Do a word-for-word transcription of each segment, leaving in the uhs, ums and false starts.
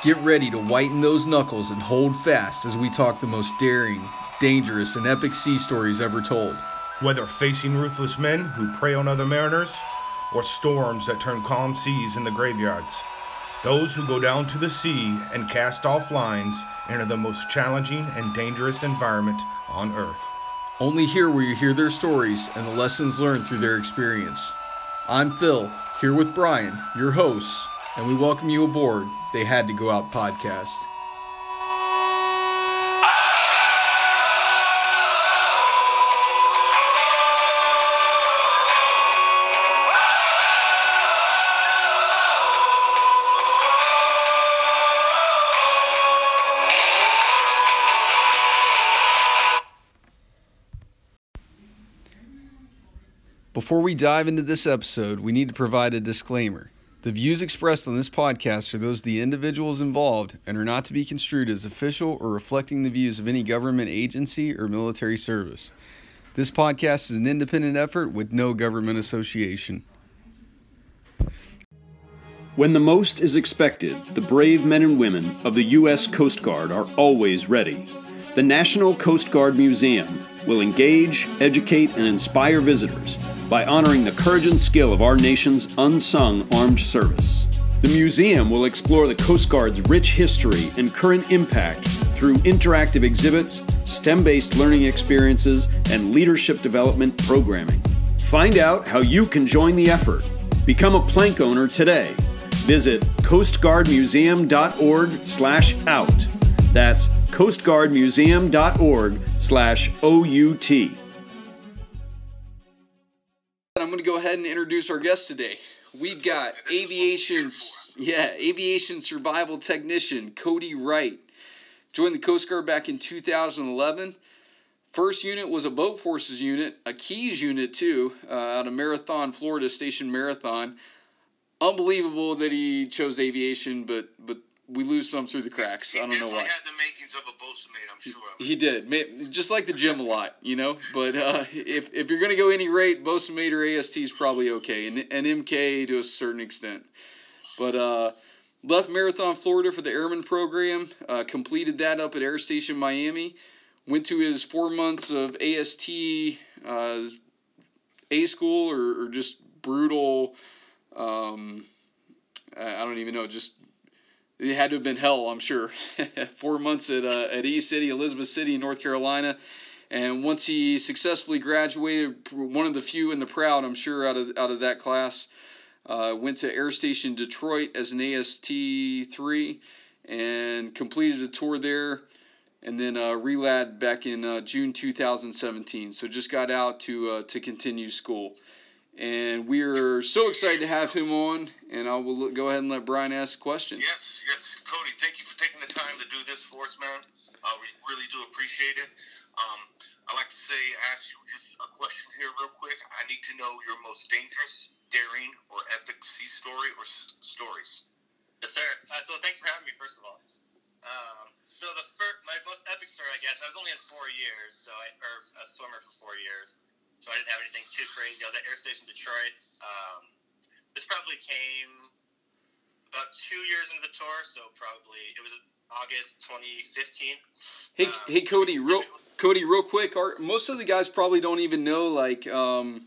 Get ready to whiten those knuckles and hold fast as we talk the most daring, dangerous, and epic sea stories ever told. Whether facing ruthless men who prey on other mariners, or storms that turn calm seas into graveyards, those who go down to the sea and cast off lines enter the most challenging and dangerous environment on Earth. Only here will you hear their stories and the lessons learned through their experience. I'm Phil, here with Brian, your host, and we welcome you aboard They Had to Go Out podcast. Before we dive into this episode, we need to provide a disclaimer. The views expressed on this podcast are those of the individuals involved and are not to be construed as official or reflecting the views of any government agency or military service. This podcast is an independent effort with no government association. When the most is expected, the brave men and women of the U S Coast Guard are always ready. The National Coast Guard Museum will engage, educate, and inspire visitors by honoring the courage and skill of our nation's unsung armed service. The museum will explore the Coast Guard's rich history and current impact through interactive exhibits, STEM-based learning experiences, and leadership development programming. Find out how you can join the effort. Become a plank owner today. Visit coastguardmuseum.org slash out. That's coastguardmuseum.org slash OUT. I'm going to go ahead and introduce our guest today. We've got aviation, yeah, aviation survival technician Cody Wright. Joined the Coast Guard back in two thousand eleven. First unit was a boat forces unit, a Keys unit too, uh, out of Marathon, Florida, Station Marathon. Unbelievable that he chose aviation, but but we lose some through the cracks. He I don't know why. He had the makings of a boatswain, I'm sure. He did, just like the gym a lot, you know. But uh, if if you're gonna go any rate, boatswain or A S T is probably okay, and and M K to a certain extent. But uh, left Marathon, Florida for the Airman program. Uh, completed that up at Air Station Miami. Went to his four months of A S T uh, A school or, or just brutal. Um, I don't even know, just. It had to have been hell, I'm sure. Four months at uh, at East City, Elizabeth City, North Carolina, and once he successfully graduated, one of the few in the proud, I'm sure, out of out of that class, uh, went to Air Station Detroit as an A S T three and completed a tour there, and then uh, relad back in uh, June two thousand seventeen. So just got out to uh, to continue school. And we are so excited to have him on, and I will go ahead and let Brian ask a question. Yes, yes. Cody, thank you for taking the time to do this for us, man. Uh, we really do appreciate it. Um, I'd like to say, ask you just a question here real quick. I need to know your most dangerous, daring, or epic sea story or s- stories. Yes, sir. Uh, so thanks for having me, first of all. Um, so the first, my most epic story, I guess, I was only in four years, so I, or a swimmer for four years. So I didn't have anything too crazy. I was at Air Station Detroit. Um, this probably came about two years into the tour, so probably it was August twenty fifteen. Hey, um, hey, Cody, real Cody, real quick. Our, most of the guys probably don't even know, like, um,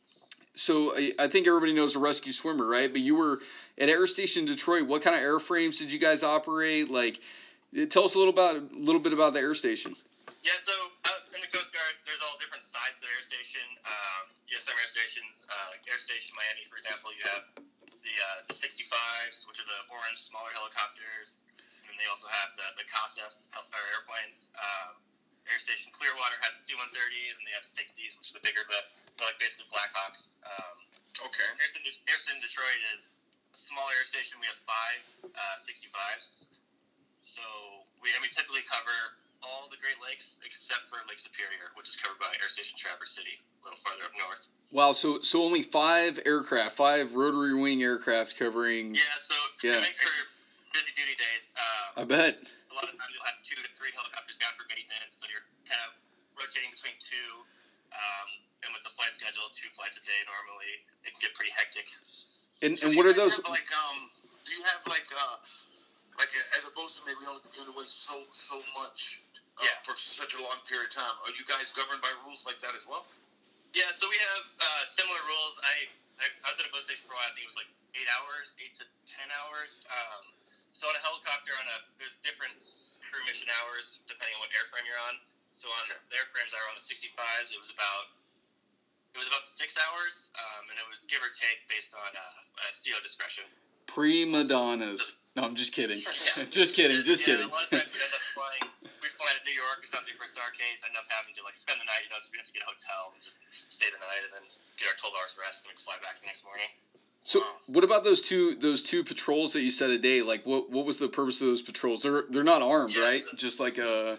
so I, I think everybody knows a rescue swimmer, right? But you were at Air Station Detroit. What kind of airframes did you guys operate? Like, tell us a little about a little bit about the air station. Yeah, so uh, in the Coast Guard, there's all different sides of the air station. Um, you have some air stations, uh, like Air Station Miami, for example, you have the uh, the sixty-fives, which are the orange, smaller helicopters, and then they also have the, the CASA or airplanes. Um, air Station Clearwater has C one thirties, and they have sixties, which are the bigger, the, they're like basically Blackhawks. Um, okay. Air Station, air Station Detroit is a small air station. We have five uh, sixty-fives. So we, and we typically cover all the Great Lakes except for Lake Superior, which is covered by Air Station Traverse City, a little farther up north. Wow, so so only five aircraft, five rotary wing aircraft covering. Yeah, so yeah. It makes for busy duty days. Um, I bet. A lot of times you'll have two to three helicopters down for maintenance, so you're kind of rotating between two. Um, and with the flight schedule, two flights a day normally, it can get pretty hectic. And so and what are those? Have, like um, do you have like uh, like like as a bosun mate, we only can do so so much uh, Yeah. for such a long period of time. Are you guys governed by rules like that as well? Yeah, so we have uh, similar rules. I, I I was at a boat station for a while. I think it was like eight hours, eight to ten hours. Um, so on a helicopter, on a there's different crew mission hours depending on what airframe you're on. So on the airframes I were on the sixty-fives, it was about it was about six hours, um, and it was give or take based on uh, uh, C O discretion. Prima donnas. No, I'm just kidding. Yeah. just kidding. Just yeah, kidding. A lot of times we end up flying. We fly to New York or something for Starcade. End up having to like spend the night. You know, so we have to get a hotel and just stay the night, and then get our twelve hours rest, and we can fly back the next morning. So, what about those two those two patrols that you said a day? Like, what what was the purpose of those patrols? They're they're not armed, Yeah, right? so- Just like a.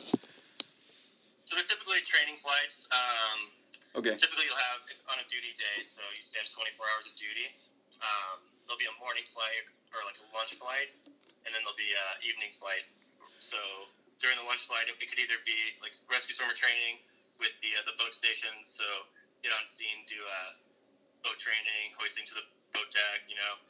So they're typically training flights. Um, Okay. Typically, you'll have on a duty day, so you stand twenty-four hours of duty. Um, there'll be a morning flight or like a lunch flight, and then there'll be an evening flight. So during the lunch flight, it, it could either be like rescue swimmer training with the uh, the boat stations, so get on scene, do uh, boat training, hoisting to the boat deck, you know,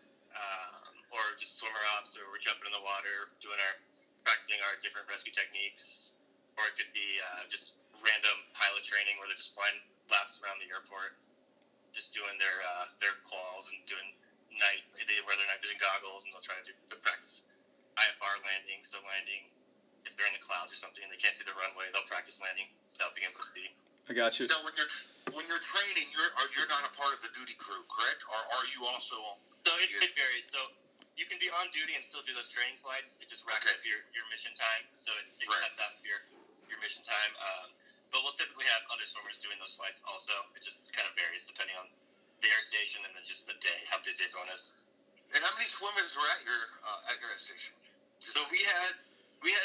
um, or just swimmer ops, or we're jumping in the water, doing our practicing our different rescue techniques, or it could be uh, just random pilot training where they're just flying laps around the airport, just doing their uh, their quals and doing night. They wear their night vision goggles and they'll try to do to practice I F R landing. So landing if they're in the clouds or something and they can't see the runway, they'll practice landing without being able to see. I got you. Now, when you're when you're training, you're are, you're not a part of the duty crew, correct? Or are you also? So it, it varies. So you can be on duty and still do those training flights. It just racks Okay. up your, your mission time. So it, it Right. cuts out your your mission time. Um, but we'll typically have other swimmers doing those flights also. It just kind of varies depending on the air station and then just the day, how busy everyone is. And how many swimmers were at your uh, at your station? So we had we had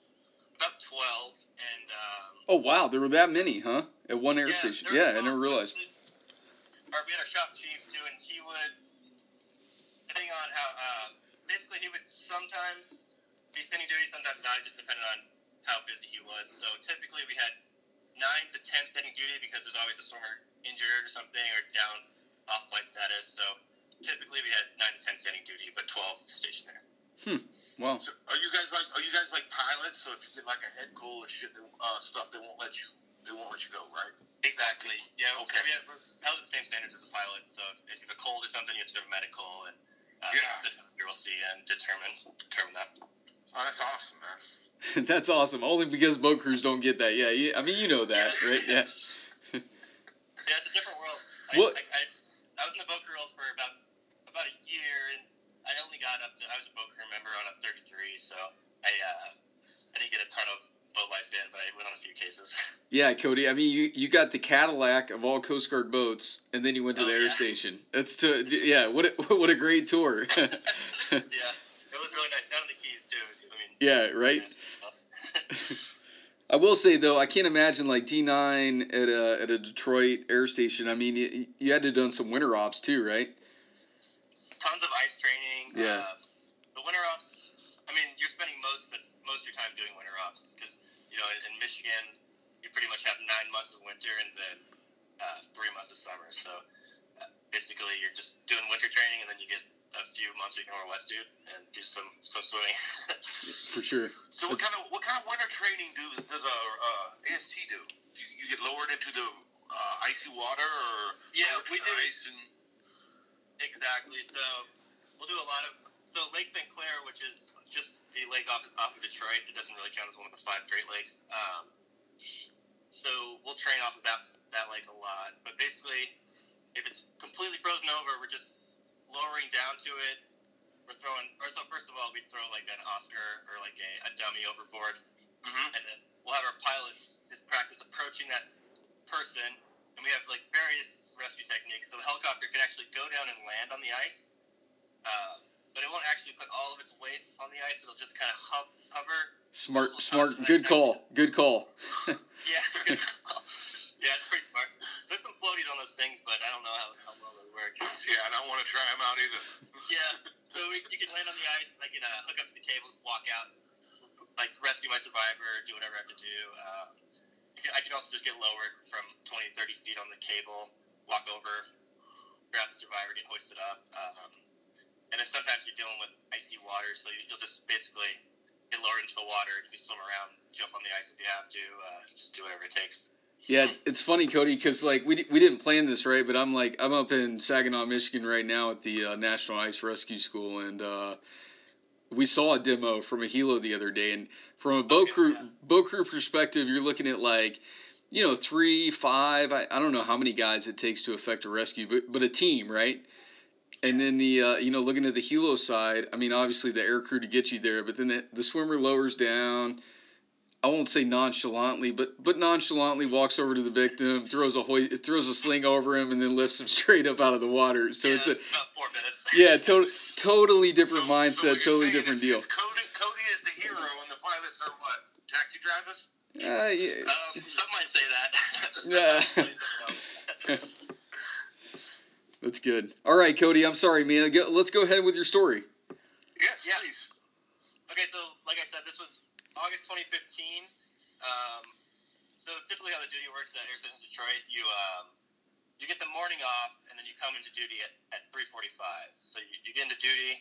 about twelve, and um, Oh wow, there were that many, huh? At one air yeah, station. there Yeah, I was never twelve. realized. Our, we had our shop chief too, and he would, depending on how, uh, basically he would sometimes be sending duty, sometimes not. It just depended on how busy he was. So typically we had nine to ten standing duty because there's always a swimmer injured or something or down off flight status. So typically we had nine to ten standing duty, but twelve stationary. Hmm. Wow. So are you guys like are you guys like pilots? So if you get like a head cold or shit, uh, stuff, they won't let you they won't let you go, right? Exactly. Yeah. Okay. So we have, we're held at the same standards as a pilot. So if you have a cold or something, you have to go to medical, and uh, Yeah. the doctor will see and determine determine that. Oh, that's awesome, man. That's awesome. Only because boat crews don't get that. Yeah, you, I mean you know that, right? Yeah. Yeah, it's a different world. I, What- I, I, I was in the boat crew world for about about a year, and I only got up to I was a boat crew member on a thirty-three, so I uh, I didn't get a ton of boat life in, but I went on a few cases. Yeah, Cody. I mean, you, you got the Cadillac of all Coast Guard boats, and then you went to Oh, the air yeah. station. That's to yeah. What a, what a great tour. Yeah, it was really nice down in the Keys too. I mean, Yeah, right. I will say though, I can't imagine like D nine at a at a Detroit air station. I mean, you, you had to have done some winter ops too, right? Tons of ice training. Yeah. Uh, the winter ops. I mean, you're spending most of the, most of your time doing winter ops because you know in, in Michigan you pretty much have nine months of winter and then uh, three months of summer. So uh, basically, you're just doing winter training and then you get a few months where you can wear a wetsuit and do some some swimming. For sure. So what kind of what kind of winter training do does a uh, A S T do? Do you, you get lowered into the uh, icy water, or Yeah, lowered to we the do. ice and Exactly. So we'll do a lot of so Lake Saint Clair, which is just the lake off off of Detroit. It doesn't really count as one of the five Great Lakes. Um, so we'll train off of that that lake a lot. But basically, if it's completely frozen over, we're just lowering down to it. We're throwing. Or so first of all, we throw like an Oscar or like a, a dummy overboard, mm-hmm. and then we'll have our pilots just practice approaching that person, and we have like various rescue techniques. So the helicopter can actually go down and land on the ice, uh, but it won't actually put all of its weight on the ice. It'll just kind of ho- hover. Smart, smart. Good call. Good call. Yeah, good call. Yeah, it's pretty smart. There's some floaties on those things, but I don't know how, how well they work. Yeah, I don't want to try them out either. Yeah, so we, you can land on the ice. I can uh, hook up to the cables, walk out, like rescue my survivor, do whatever I have to do. Uh, you can, I can also just get lowered from twenty, thirty feet on the cable, walk over, grab the survivor, get hoisted up. Um, and then sometimes you dealing with icy water, so you, you'll just basically get lowered into the water. If you swim around, jump on the ice if you have to, uh, just do whatever it takes. Yeah, it's, it's funny, Cody, because like we we didn't plan this, right? But I'm like I'm up in Saginaw, Michigan right now at the uh, National Ice Rescue School, and uh, we saw a demo from a helo the other day, and from a boat Okay, crew yeah. boat crew perspective, you're looking at like, you know, three, five. I, I don't know how many guys it takes to effect a rescue, but but a team, right? And then the uh, you know, looking at the helo side, I mean, obviously the air crew to get you there, but then the, the swimmer lowers down. I won't say nonchalantly, but but nonchalantly walks over to the victim, throws a hoi- throws a sling over him, and then lifts him straight up out of the water. So yeah, it's a about four minutes. yeah, to- totally different So- so mindset, what you're totally saying different is, deal. is Cody, Cody is the hero, and the pilots are what? Taxi drivers? Uh, yeah. Um, some might say that. Yeah. Some might say something else. That's good. All right, Cody, I'm sorry, man. Go, let's go ahead with your story. Yes, Yeah. please. Okay, so like I said, this was August twenty fifteen. Um, so typically how the duty works at Air Station Detroit, you um, you get the morning off, and then you come into duty at, at three forty-five. So you, you get into duty,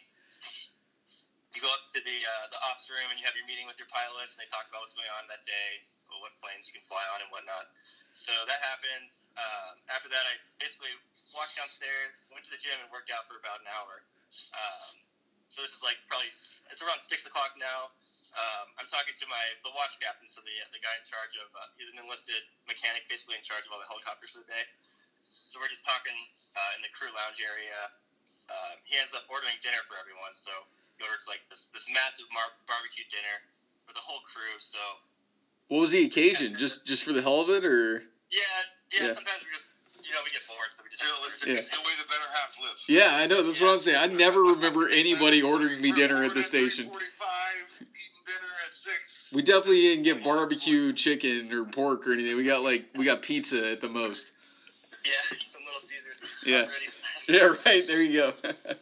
you go up to the uh, the ops room, and you have your meeting with your pilots, and they talk about what's going on that day, or what planes you can fly on and whatnot. So that happened. Um, after that, I basically walked downstairs, went to the gym, and worked out for about an hour. Um, so this is like probably it's around six o'clock now. Um, I'm talking to my the watch captain, so the the guy in charge of uh, he's an enlisted mechanic, basically in charge of all the helicopters for the day. So we're just talking uh, in the crew lounge area. Um, he ends up ordering dinner for everyone, so he orders like this this massive mar- barbecue dinner for the whole crew. So What was the occasion? Just just for the hell of it, or? yeah, yeah. Yeah. Sometimes we just you know we get bored, so we just. Still, it's, Yeah. it's the way the better half lives. Yeah, I know. That's what I'm saying. I never remember anybody ordering me dinner at the station. three forty-five, eating dinner at six. We definitely didn't get barbecue chicken or pork or anything. We got like we got pizza at the most. Yeah, some Little Caesars. Yeah. Already. Yeah, right. There you go.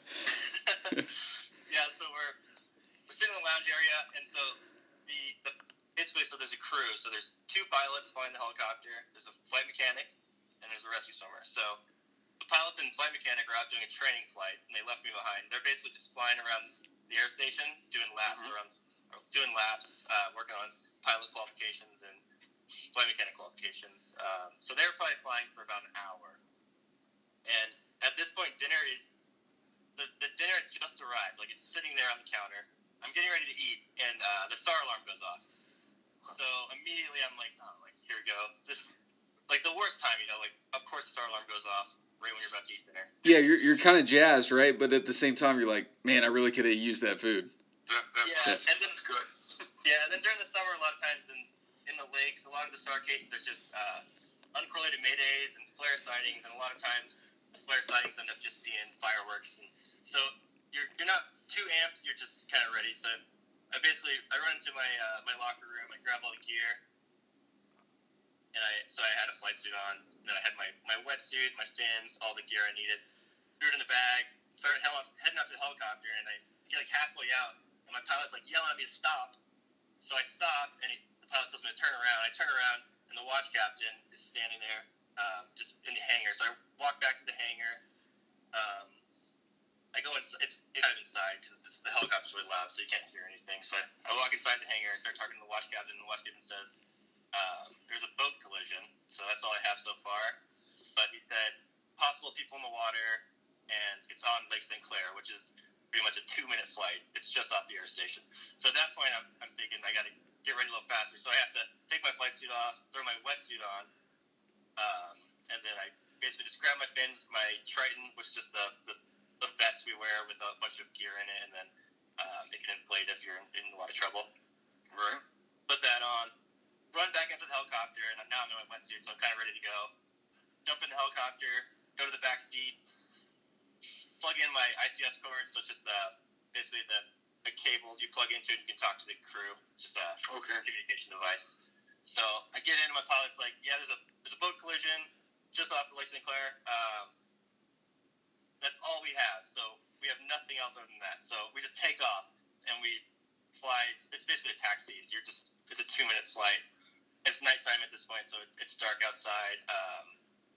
Yeah, so we're we're sitting in the lounge area, and so the, the basically so there's a crew. So there's two pilots flying the helicopter. There's a flight mechanic, and there's a rescue swimmer. So the pilots and flight mechanic are out doing a training flight, and they left me behind. They're basically just flying around the air station, doing laps Mhm. around, or doing laps, uh, working on pilot qualifications and flight mechanic qualifications. Um, so they're probably flying for about an hour. And at this point, dinner is the, the dinner had just arrived. Like, it's sitting there on the counter. I'm getting ready to eat, and uh, the SAR alarm goes off. So immediately I'm like, oh, like, here we go. This is like the worst time, you know. Like, of course the SAR alarm goes off right when you're about to eat dinner. Yeah, you're you're kind of jazzed, right? But at the same time, you're like, man, I really could have used that food. That, that, Yeah, and then that's good. yeah, and then during the summer, a lot of times in in the lakes, a lot of the SAR cases are just uh, uncorrelated maydays and flare sightings, and a lot of times the flare sightings end up just being fireworks. And so you're you're not too amped, you're just kind of ready. So I basically I run into my uh, my locker room, I grab all the gear, and I so I had a flight suit on, and then I had my my wetsuit, my fins, all the gear I needed. Threw it in the bag, started heading up, heading up to the helicopter, and I get like halfway out, and my pilot's like yelling at me to stop. So I stop, and he, the pilot tells me to turn around. I turn around, and the watch captain is standing there, um, just in the hangar. So I walk back to the hangar. Um, I go in. It's, it's kind of inside because it's, the helicopter's really loud, so you can't hear anything. So I, I walk inside the hangar. I start talking to the watch captain, and the watch captain says, um, "There's a boat collision." So that's all I have so far. But he said possible people in the water, and it's on Lake Saint Clair, which is pretty much a two-minute flight. It's just off the air station. So at that point, I'm, I'm thinking I got to get ready a little faster. So I have to take my flight suit off, throw my wetsuit on, um, and then I basically just grab my fins, my Triton, which is just the, the, the vest we wear with a bunch of gear in it, and then um, it can inflate if you're in, in a lot of trouble. Right. Put that on, run back up to the helicopter, and now I'm in my wetsuit, so I'm kind of ready to go. Jump in the helicopter, go to the back seat, plug in my I C S cord, so it's just the basically the, the cables you plug into and you can talk to the crew. It's just a Okay. communication device. So I get in, and my pilot's like, yeah, there's a there's a boat collision just off of Lake Saint Clair. Um, that's all we have. So we have nothing else other than that. So we just take off and we fly. It's, it's basically a taxi. You're just it's a two minute flight. It's nighttime at this point, so it's, it's dark outside. Um,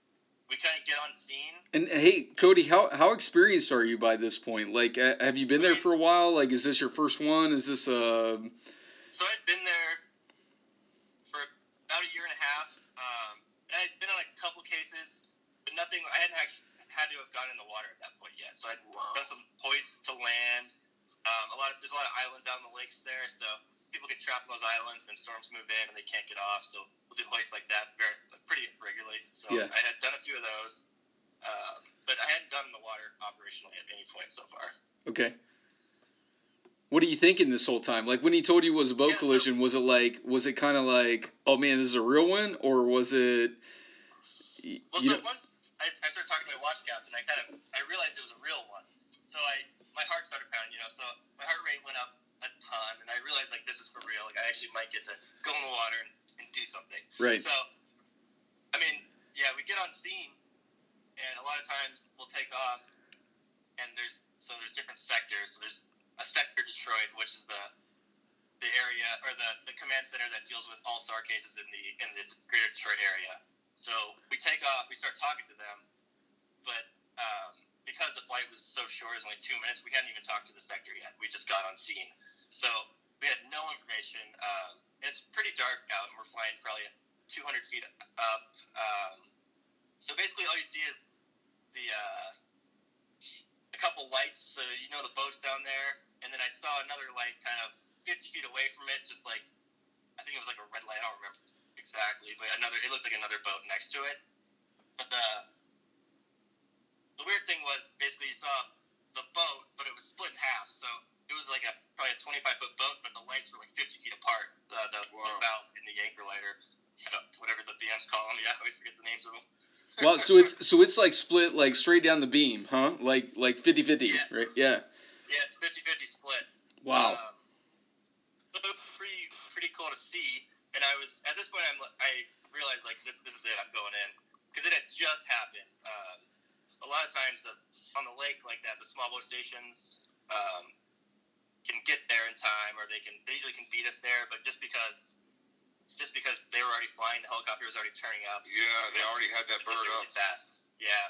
we kind of get on scene. And hey, Cody, how how experienced are you by this point? Like, uh, have you been there for a while? Like, is this your first one? Is this a? So I'd been there for about a year and a half. Um, and I'd been on a couple cases, but nothing. I hadn't actually had to have gone in the water at that point yet. So I'd done some hoists to land. Um, a lot of there's a lot of islands out in the lakes there, so people get trapped on those islands, and storms move in and they can't get off. So we'll do hoists like that very like, pretty regularly. So Yeah. I had done a few of those. Um, but I hadn't done the water operationally at any point so far. Okay. What are you thinking this whole time? Like when he told you it was a boat Yeah, so- collision, was it like, was it kind of like, oh man, this is a real one, or was it? y- Well, You so know, once I, I started talking to my watch captain, I kind of I realized it was a real one. So I my heart started pounding, you know. So my heart rate went up a ton, and I realized like this is for real. Like I actually might get to go in the water and, and do something. Right. So I mean, yeah, we get on scene. And a lot of times we'll take off, and there's so there's different sectors. So there's a sector Detroit, which is the the area or the, the command center that deals with all SAR cases in the in the greater Detroit area. So we take off, we start talking to them, but um, because the flight was so short, it was only two minutes, we hadn't even talked to the sector yet. We just got on scene, so we had no information. Um, it's pretty dark out, and we're flying probably two hundred feet up. Um, so basically, all you see is the uh, a couple lights, so you know the boat's down there, and then I saw another light kind of fifty feet away from it, just like I think it was like a red light. I don't remember exactly, but another it looked like another boat next to it. But the the weird thing was basically you saw the boat, but it was split in half, so it was like a probably a twenty-five foot boat, but the lights were like fifty feet apart. The the, Wow. the bow and the anchor lighter, so whatever the B Ms call them. Yeah, I always forget the names of them. well, so it's so it's like split like straight down the beam, huh? Like like fifty-fifty, Yeah. right? Yeah. Yeah, it's fifty-fifty split. Wow. Um, so it was pretty pretty cool to see, and I was at this point I'm I realized like this this is it, I'm going in, because it had just happened. Um, a lot of times uh, on the lake like that, the small boat stations um, can get there in time, or they can they usually can beat us there, but just because just because they were already flying, the helicopter was already turning up. Yeah, they already had that bird really up. fast. Yeah.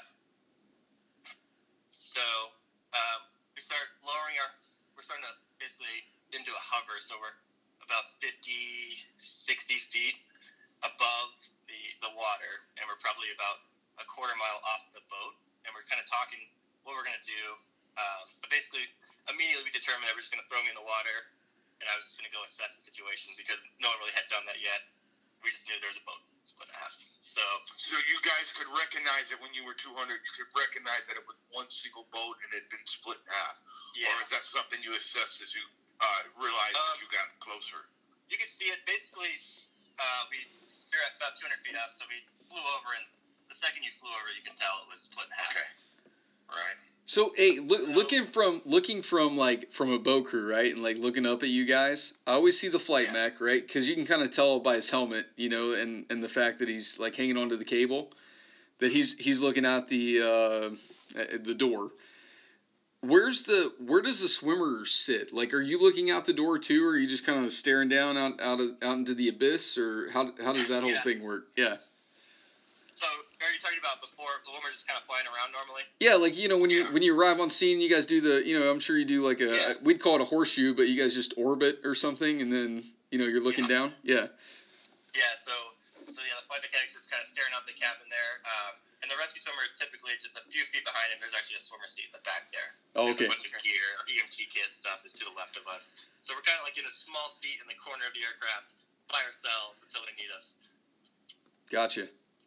So um, we start lowering our. We're starting to basically into a hover, so we're about fifty, sixty feet above the the water, and we're probably about a quarter mile off the boat, and we're kind of talking what we're gonna do. Um, but basically, immediately we determined that we're just gonna throw me in the water, and I was just gonna go assess the situation because no one really had done that yet. We just knew there was a boat split in half. So So you guys could recognize it when you were two hundred. You could recognize that it was one single boat and it had been split in half. yeah. Or is that something you assessed as you uh, realized Um, as you got closer? You could see it. Basically, uh, we we were at about two hundred feet up, so we flew over, and the second you flew over, you could tell it was split in half. Okay. Right. So hey, look, looking from looking from like from a boat crew, right, and like looking up at you guys, I always see the flight Yeah. mech, right, because you can kind of tell by his helmet, you know, and, and the fact that he's like hanging onto the cable, that he's he's looking out the uh, at the door. Where's the where does the swimmer sit? Like, are you looking out the door too, or are you just kind of staring down out out of, out into the abyss, or how how does that whole Yeah. thing work? Yeah. So are you talking about before the woman just kind of flying around normally? Yeah, like you know when you Yeah. when you arrive on scene, you guys do the you know I'm sure you do like a Yeah. we'd call it a horseshoe, but you guys just orbit or something, and then you know you're looking Yeah. down. Yeah. Yeah. So so yeah, the flight mechanic's just kind of staring out the cabin there, um, and the rescue swimmer is typically just a few feet behind him. There's actually a swimmer seat in the back there. Oh, There's okay. a bunch of gear, E M T kit stuff is to the left of us. So we're kind of like in a small seat in the corner of the aircraft by ourselves until they need us. Gotcha.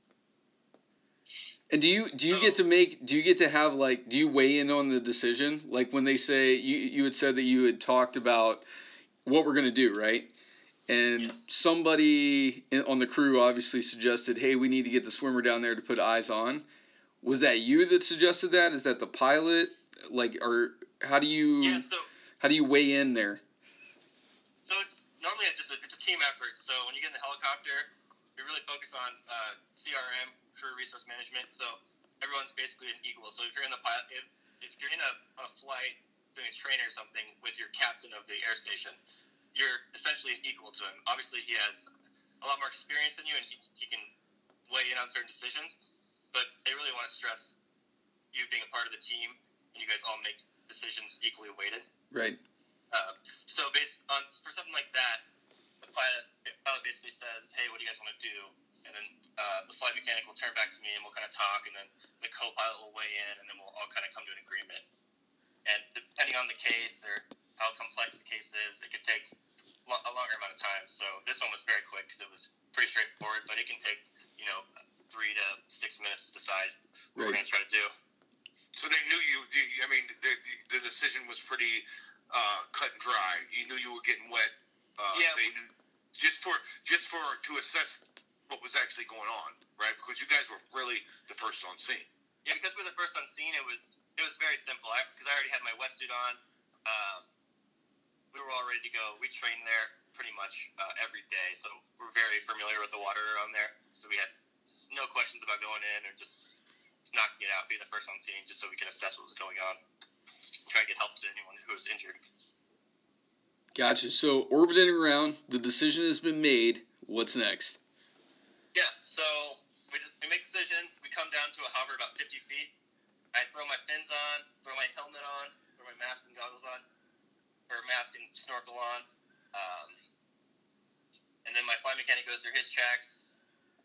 And do you do you So- get to make do you get to have like do you weigh in on the decision, like when they say you you had said that you had talked about what we're gonna do, right? And Yes. somebody in, on the crew obviously suggested, hey, we need to get the swimmer down there to put eyes on. Was that you that suggested that? Is that the pilot? Like, or how do you Yeah. So how do you weigh in there? So it's normally it's just a, it's a team effort. So when you get in the helicopter, we really focus on uh, C R M, crew resource management. So everyone's basically an equal. So if you're in the pilot, if, if you're in a, on a flight doing a training or something with your captain of the air station, you're essentially an equal to him. Obviously, he has a lot more experience than you, and he, he can weigh in on certain decisions. but they really want to stress you being a part of the team, and you guys all make decisions equally weighted. Right. Uh, so based on for something like that, the pilot, the pilot basically says, "Hey, what do you guys want to do?" And then uh, the flight mechanic will turn back to me, and we'll kind of talk, and then the co-pilot will weigh in, and then we'll all kind of come to an agreement. And depending on the case or how complex the case is, it could take lo- a longer amount of time. So this one was very quick because it was pretty straightforward, but it can take, you know, three to six minutes to decide what Right. we're going to try to do. So they knew you. I mean, the, the decision was pretty uh, cut and dry. You knew you were getting wet. Uh, Yeah. They knew just for just for to assess what was actually going on, right? Because you guys were really the first on scene. Yeah, because we were the first on scene, it was it was very simple. I because I already had my wetsuit on. Um, we were all ready to go. We trained there pretty much uh, every day, so we're very familiar with the water around there. So we had no questions about going in or just, just knocking it out, being the first on scene, just so we can assess what was going on, try to get help to anyone who was injured. Gotcha. So orbiting around, the decision has been made. What's next? Yeah, so we just we make a decision. We come down to a hover about fifty feet. I throw my fins on, throw my helmet on, throw my mask and goggles on, or mask and snorkel on. Um, and then my flight mechanic goes through his checks,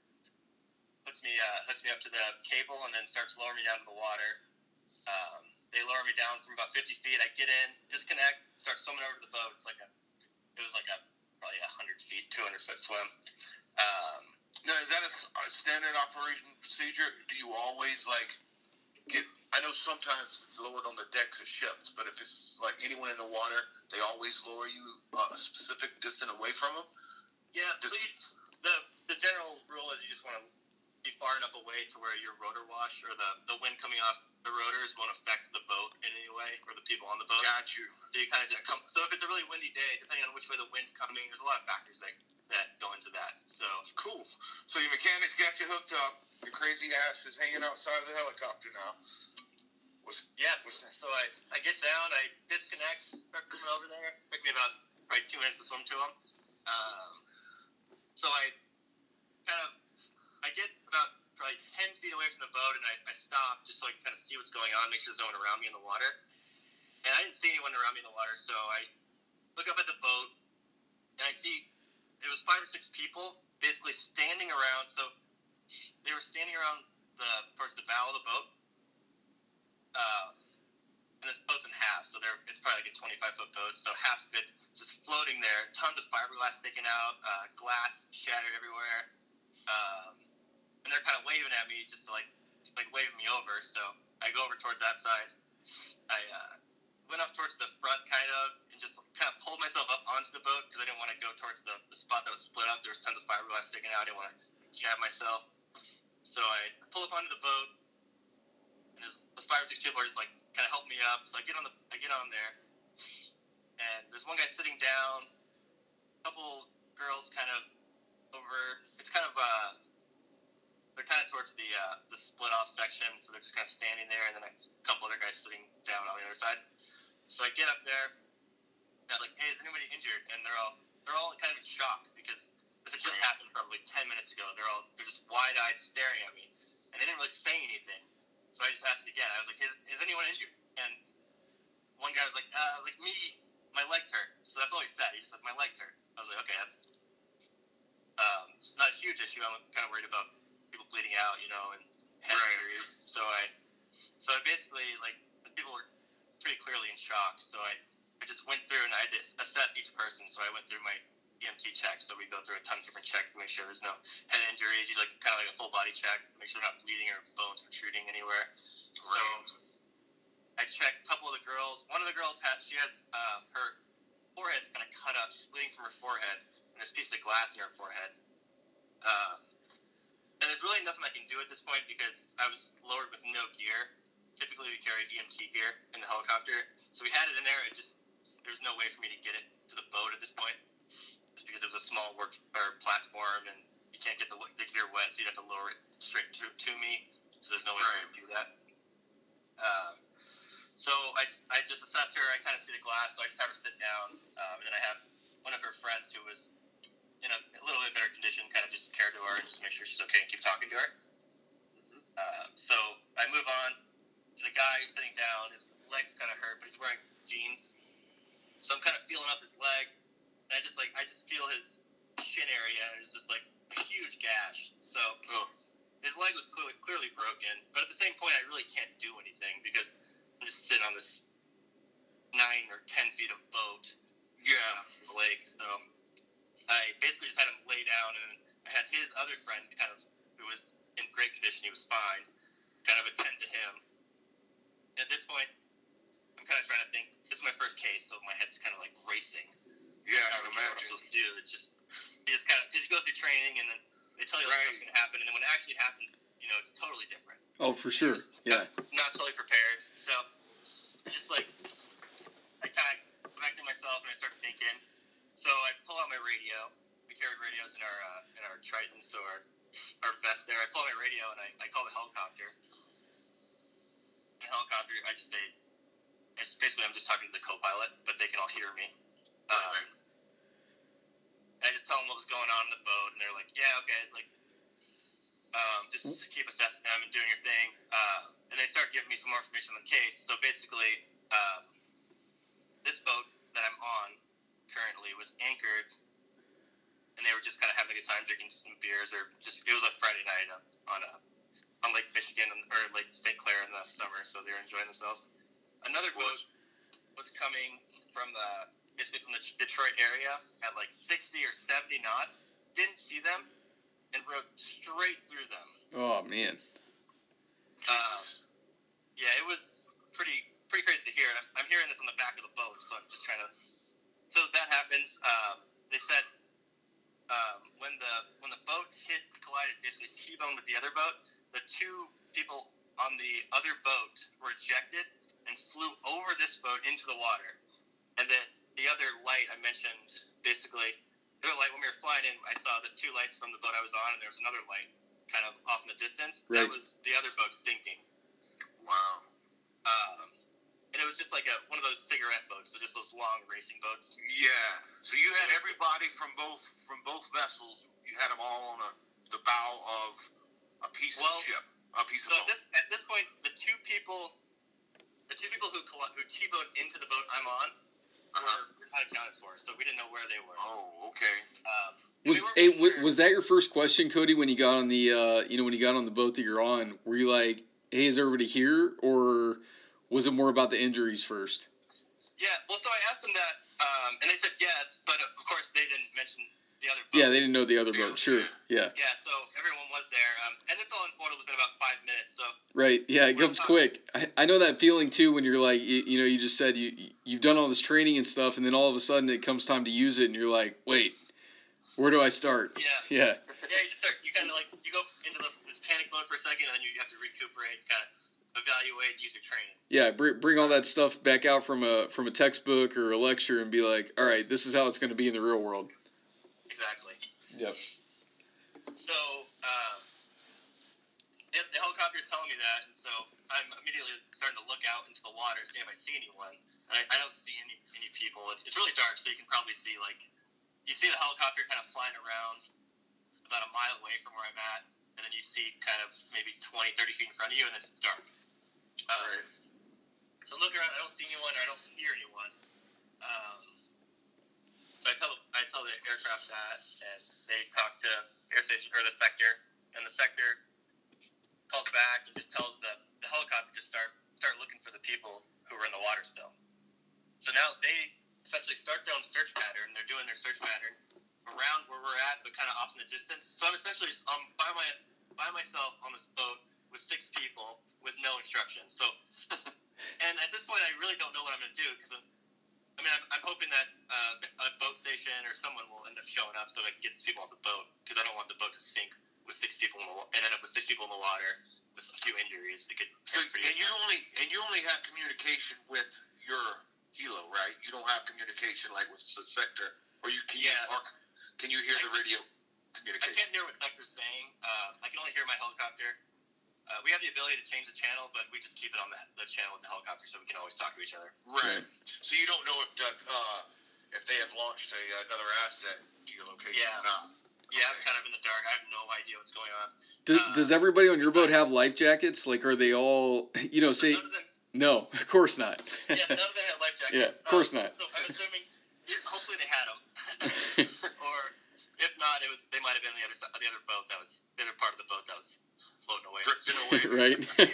hooks me uh, hooks me up to the cable, and then starts lowering me down to the water. Um, they lower me down from about fifty feet. I get in, disconnect, start swimming over to the boat. It's like a, it was like a probably a hundred feet, two hundred foot swim. Um, Now, is that a, s- a standard operation procedure? Do you always like get? I know sometimes it's lowered on the decks of ships, but if it's like anyone in the water, they always lower you uh, a specific distance away from them. Yeah, so you, the the general rule is you just want to be far enough away to where your rotor wash or the, the wind coming off the rotors won't affect the boat in any way or the people on the boat. Got you. So you kind of just come. So if it's a really windy day, depending on which way the wind's coming, there's a lot of factors that that go into that. So Cool. So your mechanics got you hooked up. Your crazy ass is hanging outside of the helicopter now. Was yeah, was so I, I get down, I disconnect, start swimming over there. It took me about probably two minutes to swim to them. Um, so I kind of I get about probably ten feet away from the boat, and I, I stop just so I can kind of see what's going on, make sure there's no one around me in the water. And I didn't see anyone around me in the water, so I look up at the boat, and I see it was five or six people basically standing around. So they were standing around the towards the bow of the boat. Um, and this boat's in half, so they're, it's probably like a twenty-five foot boat, so half of it just floating there, tons of fiberglass sticking out, uh, glass shattered everywhere, um, and they're kind of waving at me just to like, like waving me over, so I go over towards that side. I uh, went up towards the front kind of, and just kind of pulled myself up onto the boat, because I didn't want to go towards the, the spot that was split up. There was tons of fiberglass sticking out. I didn't want to jab myself, so I pull up onto the boat. And there's, there's five or six people are just like kind of helping me up. So I get on the I get on there, and there's one guy sitting down, a couple girls kind of over. It's kind of uh, they're kind of towards the uh, the split off section, so they're just kind of standing there, and then a couple other guys sitting down on the other side. So I get up there, and I'm like, hey, is anybody injured? And they're all they're all kind of in shock because this had just happened probably ten minutes ago. They're all they're just wide eyed staring at me, and they didn't really say anything. So I just asked again. I was like, is, is anyone injured? And one guy was like, uh, like me, my legs hurt. So that's all he said. He just said, my legs hurt. I was like, okay, that's um, it's not a huge issue. I'm kind of worried about people bleeding out, you know, and head injuries. So I, so I basically, like, the people were pretty clearly in shock. So I, I just went through and I had to assess each person. So I went through my E M T check, so we go through a ton of different checks to make sure there's no head injuries. You like kind of like a full body check, make sure they're not bleeding or bones protruding anywhere. So I checked a couple of the girls. One of the girls had she has um, her forehead's kind of cut up. She's bleeding from her forehead, and there's a piece of glass in her forehead. Um, and there's really nothing I can do at this point because I was lowered with no gear. Typically, we carry E M T gear in the helicopter, so we had it in there. It just there's no way for me to get it to the boat at this point. Because it was a small work or platform, and you can't get the, the gear wet, so you'd have to lower it straight to, to me. So there's no way right. to do that. Um, so I, I just assessed her. I kind of see the glass, so I just have her sit down. Um, and then I have one of her friends who was in a, a little bit better condition, kind of just care to her and just make sure she's okay and keep talking to her. Uh, so I move on to the guy who's sitting down. His leg's kind of hurt, but he's wearing jeans. So I'm kind of feeling up his leg, and I just like I just feel his shin area, and it's just like a huge gash. So Oh. his leg was clearly clearly broken, but at the same point, I really can't do anything because I'm just sitting on this nine or ten feet of boat. Yeah. The lake. So I basically just had him lay down, and I had his other friend, kind of who was in great condition, he was fine, kind of attend to him. And at this point, I'm kind of trying to think. This is my first case, so my head's kind of like racing. Yeah, I I don't can know what I'm imagine. supposed to do. It's just, you just kind of, because you go through training, and then they tell you Right. what's going to happen, and then when it actually happens, you know, it's totally different. Oh, for sure. Yeah. Not totally prepared. So, just like, I kind of go back to myself, and I start thinking. So I pull out my radio. We carried radios in our uh, in our Triton, so our our vest there. I pull out my radio, and I, I call the helicopter. The helicopter, I just say, it's basically I'm just talking to the co-pilot, but they can all hear me. Um, I just tell them what was going on in the boat, and they're like, yeah, okay, like, um, just keep assessing them and doing your thing. Uh, and they start giving me some more information on the case. So basically, um, this boat that I'm on currently was anchored, and they were just kind of having a good time drinking some beers, or just, it was a Friday night on a on Lake Michigan, or Lake Saint Clair in the summer, so they were enjoying themselves. Another boat was coming from the, basically from the Detroit area at like sixty or seventy knots, didn't see them, and rode straight through them. Oh man. Uh, yeah, it was pretty pretty crazy to hear. I'm, I'm hearing this on the back of the boat, so I'm just trying to. So that happens. Um, they said um, when the when the boat hit collided, basically T-boned with the other boat, the two people on the other boat were ejected and flew over this boat into the water. And then the other light I mentioned, basically, the other light when we were flying in, I saw the two lights from the boat I was on, and there was another light kind of off in the distance. Right. That was the other boat sinking. Wow. Um, and it was just like a one of those cigarette boats, so just those long racing boats. Yeah. So you had everybody from both from both vessels. You had them all on a the bow of a piece Well, of ship, a piece So of at boat. this at this point, the two people, the two people who colli- who T-boned into the boat I'm on Uh-huh. were not accounted for, so we didn't know where they were. Oh, okay. Um, Was we weren't hey, really w- sure. was that your first question, Cody, when you got on the uh, you know when you got on the boat that you're on? Were you like, hey, is everybody here, or was it more about the injuries first? Yeah, well, so I asked them that, um, and they said yes, but uh, of course they didn't mention the other boat. Yeah, they didn't know the other boat. Sure. Yeah. Yeah, so everyone was there, um, and this all unfolded within about five minutes. So Right. Yeah, it We'll comes talk- quick. I, I know that feeling too when you're like, you, you know, you just said you you've done all this training and stuff, and then all of a sudden it comes time to use it, and you're like, wait, where do I start? yeah, Yeah. yeah, you just start, you kind of like you go into this, this panic mode for a second, and then you have to recuperate, kind of evaluate, and use your training. Yeah. Bring bring all that stuff back out from a from a textbook or a lecture, and be like, all right, this is how it's going to be in the real world. Exactly. Yep. So, um, the, the helicopter is telling me that, and so I'm immediately starting to look out into the water, see if I see anyone. And I, I don't see any any people. It's, it's really dark, so you can probably see, like, you see the helicopter kind of flying around about a mile away from where I'm at, and then you see kind of maybe twenty, thirty feet in front of you, and it's dark. Um, So I look around, I don't see anyone, or I don't hear anyone. Um, so I tell I tell the aircraft that, and they talk to air station or the sector, and the sector calls back and just tells the, the helicopter to start start looking for the people who were in the water still. So now they essentially start their own search pattern. They're doing their search pattern around where we're at, but kind of off in the distance. So I'm essentially um, by my by myself on this boat with six people with no instructions. So, and at this point, I really don't know what I'm going to do because I'm. I mean, I'm, I'm hoping that uh, a boat station or someone will end up showing up so I can get these people off the boat because I don't want the boat to sink with six people in the wa- and end up with six people in the water with a few injuries. It could. So, and you only and you only have communication with your helo, right? You don't have communication like with the sector, or you can Yeah. you, or can you hear the radio I communication? can't hear what sector's saying. Uh, I can only hear my helicopter. Uh, we have the ability to change the channel, but we just keep it on the, the channel with the helicopter so we can always talk to each other. Right. So you don't know if the, uh, if they have launched a, another asset to your location Yeah. or not. Yeah, I'm kind of in the dark. I have no idea what's going on. Does, uh, does everybody on your boat have life jackets? Like, are they all, you know, say, none of them, no, of course not. yeah, none of them have life jackets. Yeah, of course um, not. So I'm assuming, yeah, hopefully they had them. Or if not, it was they might have been the other side, the other boat that was the other part of the boat that was floating away. Drifting away. Right?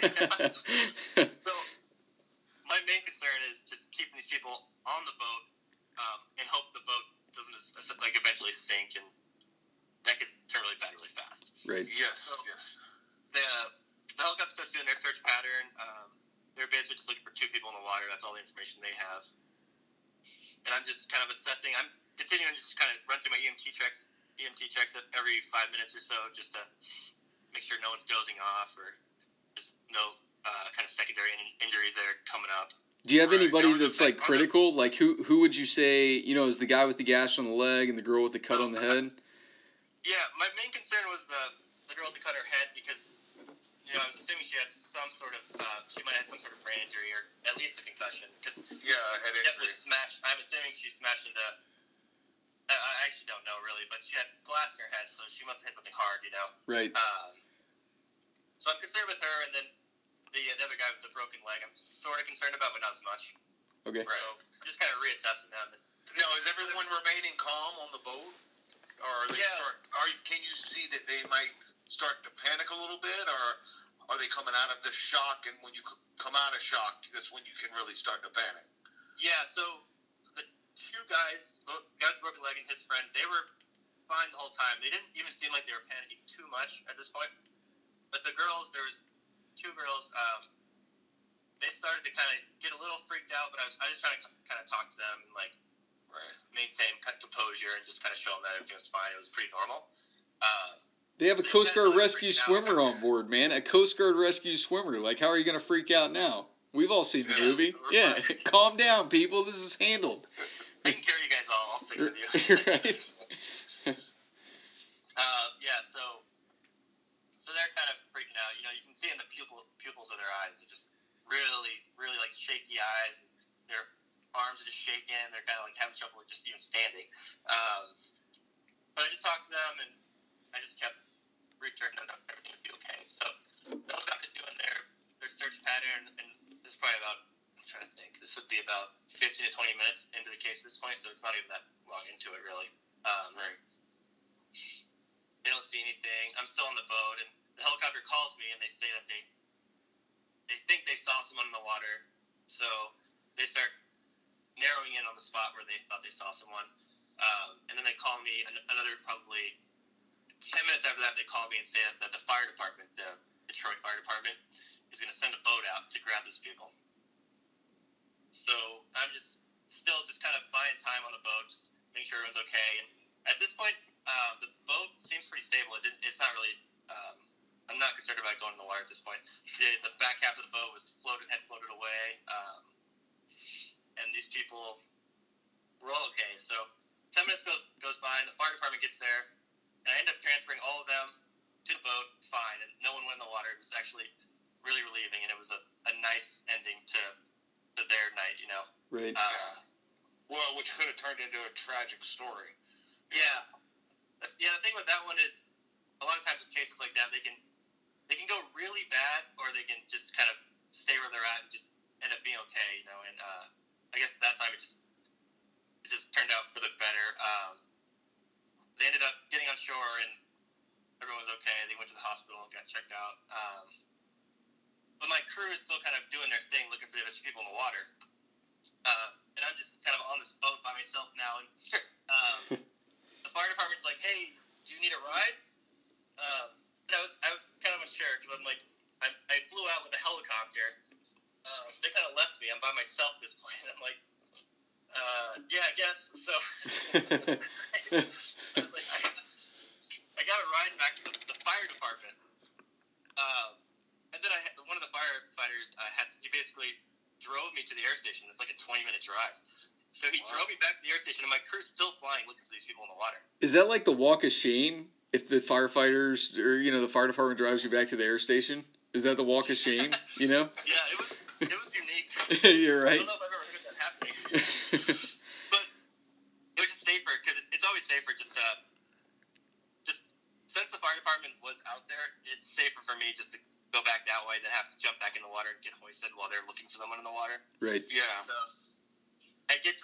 So my main concern is just keeping these people on the boat, um, and hope the boat doesn't just, like eventually sink, and that could turn really bad really fast. Right. Yes, So, yes. The, the helicopter starts doing their search pattern. Um, they're basically just looking for two people in the water. That's all the information they have. And I'm just kind of assessing. I'm continuing to just kind of run through my E M T checks, E M T checks every five minutes or so, just to make sure no one's dozing off or just no uh, kind of secondary in- injuries that are coming up. Do you have Right. anybody Now, that's on the- like critical? Like who who would you say, you know, is the guy with the gash on the leg and the girl with the cut on the head? Yeah, my main concern was the the girl with the cut her head because, you know, I was assuming she had some sort of, uh, she might have some sort of brain injury or at least a concussion because Yeah, head she definitely injury. smashed. I'm assuming she smashed into. I, I actually don't know really, but she had glass in her head, so she must have hit something hard, you know. Right. Um, so I'm concerned with her, and then the the other guy with the broken leg, I'm sort of concerned about, but not as much. Okay. So I'm just kind of reassessing them. Now, is everyone remaining calm on the boat? Or are they Yeah. start, are you, can you see that they might start to panic a little bit? Or are they coming out of the shock, and when you c- come out of shock, that's when you can really start to panic? Yeah, so the two guys, the guy with the broken leg and his friend, they were fine the whole time. They didn't even seem like they were panicking too much at this point. But the girls, there was two girls, um, they started to kind of get a little freaked out, but I was, I was trying to kind of talk to them and, like, just maintain composure and just kind of show them that everything was fine. It was pretty normal. Uh, They have a So you Coast guys Guard really rescue freaked out. swimmer on board, man. A Coast Guard rescue swimmer. Like, how are you going to freak out now? We've all seen the Yeah, movie. we're Yeah. fine. Calm down, people. This is handled. I can carry you guys all, all six of you. Right? Uh, yeah, so so they're kind of freaking out. You know, you can see in the pupil pupils of their eyes, they're just really, really like shaky eyes. Their arms are just shaking. They're kind of like having trouble just even standing. Um, but I just talked to them, and I just kept reassuring them that everything would be okay. So the helicopter's doing their their search pattern, and this is probably about, I'm trying to think, this would be about fifteen to twenty minutes into the case at this point, so it's not even that long into it, really. Um, Right. They don't see anything. I'm still on the boat, and the helicopter calls me, and they say that they they think they saw someone in the water. So they start narrowing in on the spot where they thought they saw someone. Um, and then they call me an, another probably ten minutes after that. They call me and say that, that the fire department, the Detroit Fire Department, is going to send a boat out to grab these people. So I'm just still just kind of buying time on the boat, just making sure everyone's okay. And at this point, um, the boat seems pretty stable. It didn't, it's not really. Um, I'm not concerned about going in the water at this point. The, the back half of the boat was floated, had floated away, um, and these people were all okay. So ten minutes goes goes by, and the fire department gets there, and I end up transferring all of them to the boat, fine, and no one went in the water. It was actually really relieving, and it was a, a nice ending to, to their night, you know. Right. Uh, Well, which could have turned into a tragic story. Yeah. That's- Yeah, the thing with that one is a lot of times with cases like that, they can they can go really bad, or they can just kind of stay where they're at and just end up being okay, you know. And uh, I guess at that time it just it just turned out for the better. Um, they ended up getting on shore, and everyone was okay. They went to the hospital and got checked out. Um, but my crew is still kind of doing their thing, looking for the other people in the water. Uh, and I'm just kind of on this boat by myself now, and um, the fire department's like, "Hey, do you need a ride?" Um, and I was I was kind of unsure because I'm like, I'm, I flew out with a helicopter. Um, they kind of left me. I'm by myself at this point. And I'm like, uh, yeah, I guess. So I was like, I, I got a ride back to the, the fire department. Um, and then I had, one of the firefighters uh, had he basically drove me to the air station. It's like a twenty minute drive. So he Wow. drove me back to the air station, and my crew's still flying looking for these people in the water. Is that like the walk of shame? If the firefighters or you know the fire department drives you back to the air station, is that the walk of shame? You know. Yeah, it was it was unique. You're I right. don't know if I've ever heard of that happening. But it was just safer because it, it's always safer just to just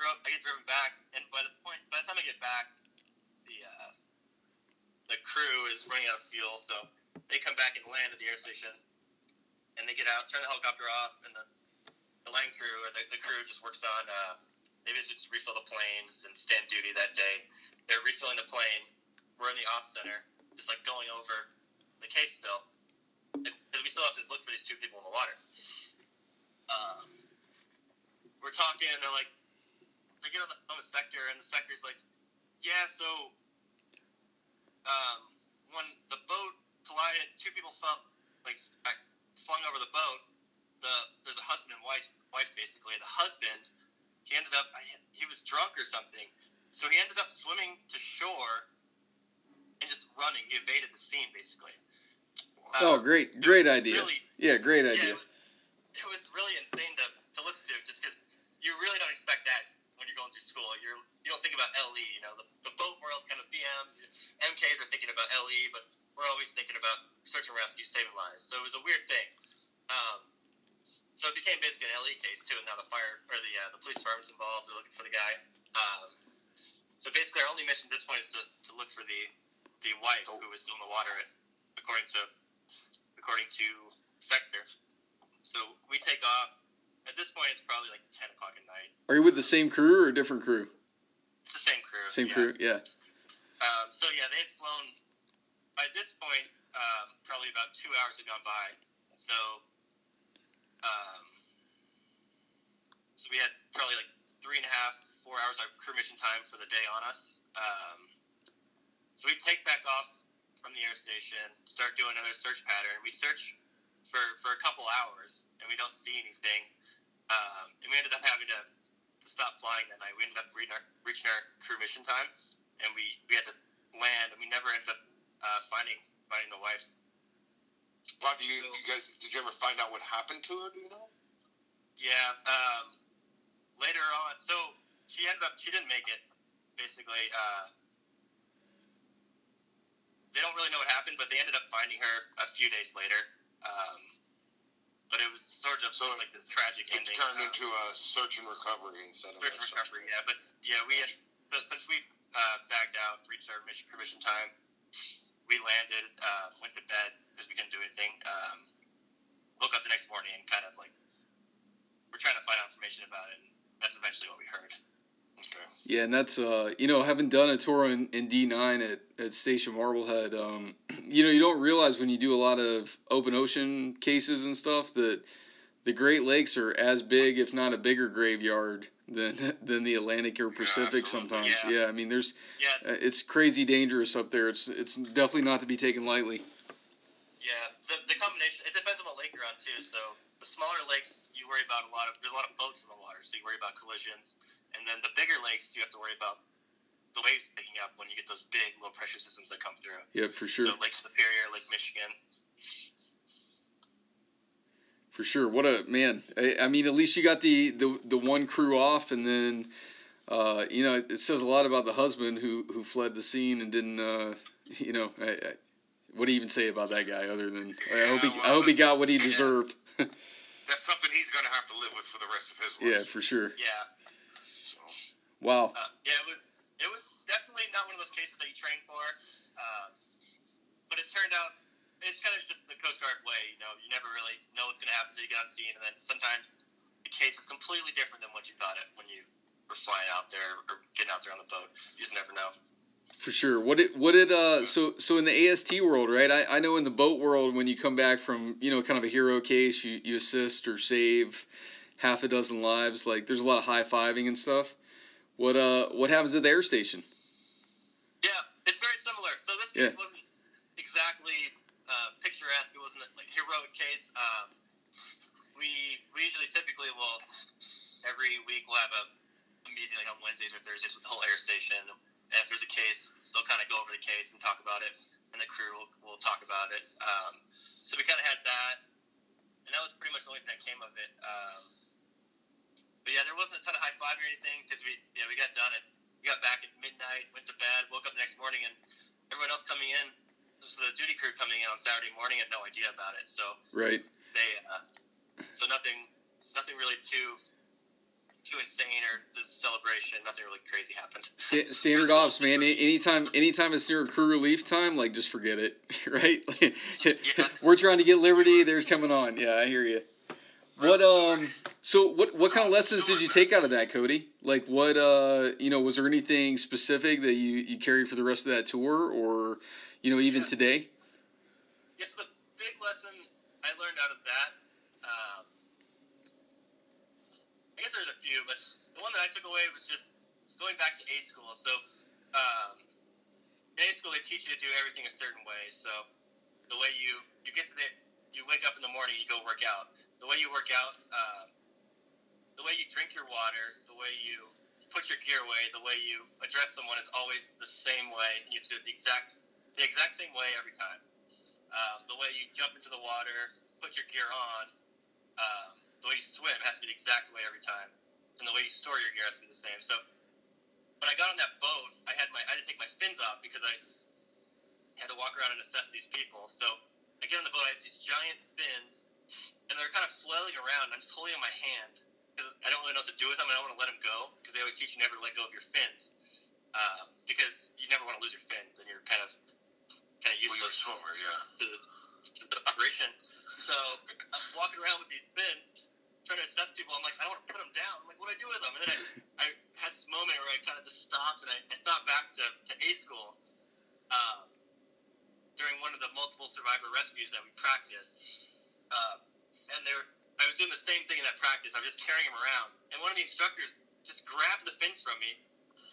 drove. I get driven back, and by the point, by the time I get back, the uh, the crew is running out of fuel, so they come back and land at the air station, and they get out, turn the helicopter off, and the the land crew or the, the crew just works on. Uh, they basically just refill the planes and stand duty that day. They're refilling the plane. We're in the ops center, just like going over the case still, because we still have to look for these two people in the water. Um, we're talking, and they're like, they get on the, on the sector, and the sector's like, yeah, so um, when the boat collided, two people fell, like, flung over the boat. The there's a husband and wife, wife basically. The husband, he ended up, he was drunk or something, so he ended up swimming to shore and just running. He evaded the scene basically. Oh, Um, great, great idea. Really, yeah, great yeah, idea. it was, it was really insane to, to listen to, just because you really don't expect that when you're going through school. You're you don't think about L E, you know, the, the boat world kind of B Ms, M Ks are thinking about L E, but we're always thinking about search and rescue, saving lives. So it was a weird thing. Um, so it became basically an L E case too, and now the fire or the uh, the police department's involved. They're looking for the guy. Um, so basically, our only mission at this point is to, to look for the the wife who was still in the water, according to according to sector. So we take off. At this point, it's probably like ten o'clock at night. Are you with the same crew or a different crew? It's the same crew. Same yeah. crew, yeah. Um, so yeah, they had flown. By this point, um, probably about two hours had gone by. So, um, so we had probably like three and a half, four hours of crew mission time for the day on us. Um, so we take back off from the air station, start doing another search pattern. We search for, for a couple hours, and we don't see anything. Um, and we ended up having to, to stop flying that night. We ended up reaching our, reaching our crew mission time, and we, we had to land, and we never ended up uh, finding finding the wife. Bob, do you, you guys, did you ever find out what happened to her, do you know? Yeah, um, later on, so she ended up, she didn't make it, basically. Uh, they don't really know what happened, but they ended up finding her a few days later. Um, but it was sort of, So sort of like this tragic It ending. turned um, into a search and recovery instead of Search a and recovery, yeah. But yeah, we had, so, since we uh, bagged out, reached our mission permission time, we landed, uh, went to bed because we couldn't do anything. Um, woke up the next morning and kind of like, we're trying to find out information about it, and that's eventually what we heard. Okay. Yeah, and that's, uh, you know, having done a tour in, in D nine at, at Station Marblehead, um, you know, you don't realize when you do a lot of open ocean cases and stuff that the Great Lakes are as big, if not a bigger graveyard than than the Atlantic or Pacific absolutely. sometimes. Yeah. Yeah, I mean, there's, Yeah, uh, it's crazy dangerous up there. It's it's definitely not to be taken lightly. yeah. The, the combination, it depends on what lake you're on too. So the smaller lakes, you worry about a lot of, there's a lot of boats in the water, so you worry about collisions. And then the bigger lakes, you have to worry about the waves picking up when you get those big low pressure systems that come through. Yep, for sure. So Lake Superior, Lake Michigan. For sure. What a man. I, I mean, at least you got the, the, the one crew off, and then, uh, you know, it says a lot about the husband who, who fled the scene and didn't, uh, you know, I, I, what do you even say about that guy other than I hope he, Yeah, well, I hope he that's- got what he yeah. deserved. That's something he's going to have to live with for the rest of his life. Yeah, for sure. Yeah. So, Wow. Uh, yeah, it was it was definitely not one of those cases that you train for, um, but it turned out it's kind of just the Coast Guard way. You know, you never really know what's going to happen until you get on scene, and then sometimes the case is completely different than what you thought it when you were flying out there or getting out there on the boat. You just never know. For sure. What did what did uh so so in the A S T world, right? I, I know in the boat world when you come back from, you know, kind of a hero case, you, you assist or save half a dozen lives, like there's a lot of high fiving and stuff. What uh what happens at the air station? Yeah, it's very similar. So this case Yeah. wasn't exactly uh, picturesque. It wasn't like a heroic case. Um, we we usually typically will every week we'll have a, a meeting like on Wednesdays or Thursdays with the whole air station. And if there's a case, they'll kind of go over the case and talk about it, and the crew will, will talk about it. Um, so we kind of had that, and that was pretty much the only thing that came of it. Um, but yeah, there wasn't a ton of high five or anything because we yeah we got done at we got back at midnight, went to bed, woke up the next morning, and everyone else coming in, this was the duty crew coming in on Saturday morning, had no idea about it. So Right. they uh, so nothing nothing really too too insane or this celebration. Nothing really crazy happened. St- standard ops, man. Anytime, anytime it's near crew relief time, like just forget it, right? Yeah. We're trying to get Liberty. They're coming on. Yeah, I hear you. What um? So what what kind of lessons did you take out of that, Cody? Like what uh? You know, was there anything specific that you, you carried for the rest of that tour, or you know, even Yeah. today? Yes, the big lesson I learned out of that. Um, I guess there's a few, but the one that I took away was just going back to A school. So um, in A school, they teach you to do everything a certain way. So the way you you get to the you wake up in the morning, you go work out. The way you work out, um, the way you drink your water, the way you put your gear away, the way you address someone is always the same way. You have to do it the exact the exact same way every time. Um, the way you jump into the water, put your gear on, um, the way you swim has to be the exact way every time, and the way you store your gear has to be the same. So when I got on that boat, I had my I had to take my fins off because I had to walk around and assess these people. So I get on the boat, I have these giant fins, and they're kind of flailing around. And I'm just holding them in my hand because I don't really know what to do with them. I don't want to let them go because they always teach you never to let go of your fins um, because you never want to lose your fins, and you're kind of kind of Well, you're a useless swimmer, yeah. to the, to the operation. So I'm walking around with these fins, trying to assess people. I'm like, I don't want to put them down. I'm like, what do I do with them? And then I, I had this moment where I kind of just stopped and I, I thought back to, to A school um, during one of the multiple survivor rescues that we practiced. Um, and they were, I was doing the same thing in that practice. I was just carrying them around. And one of the instructors just grabbed the fins from me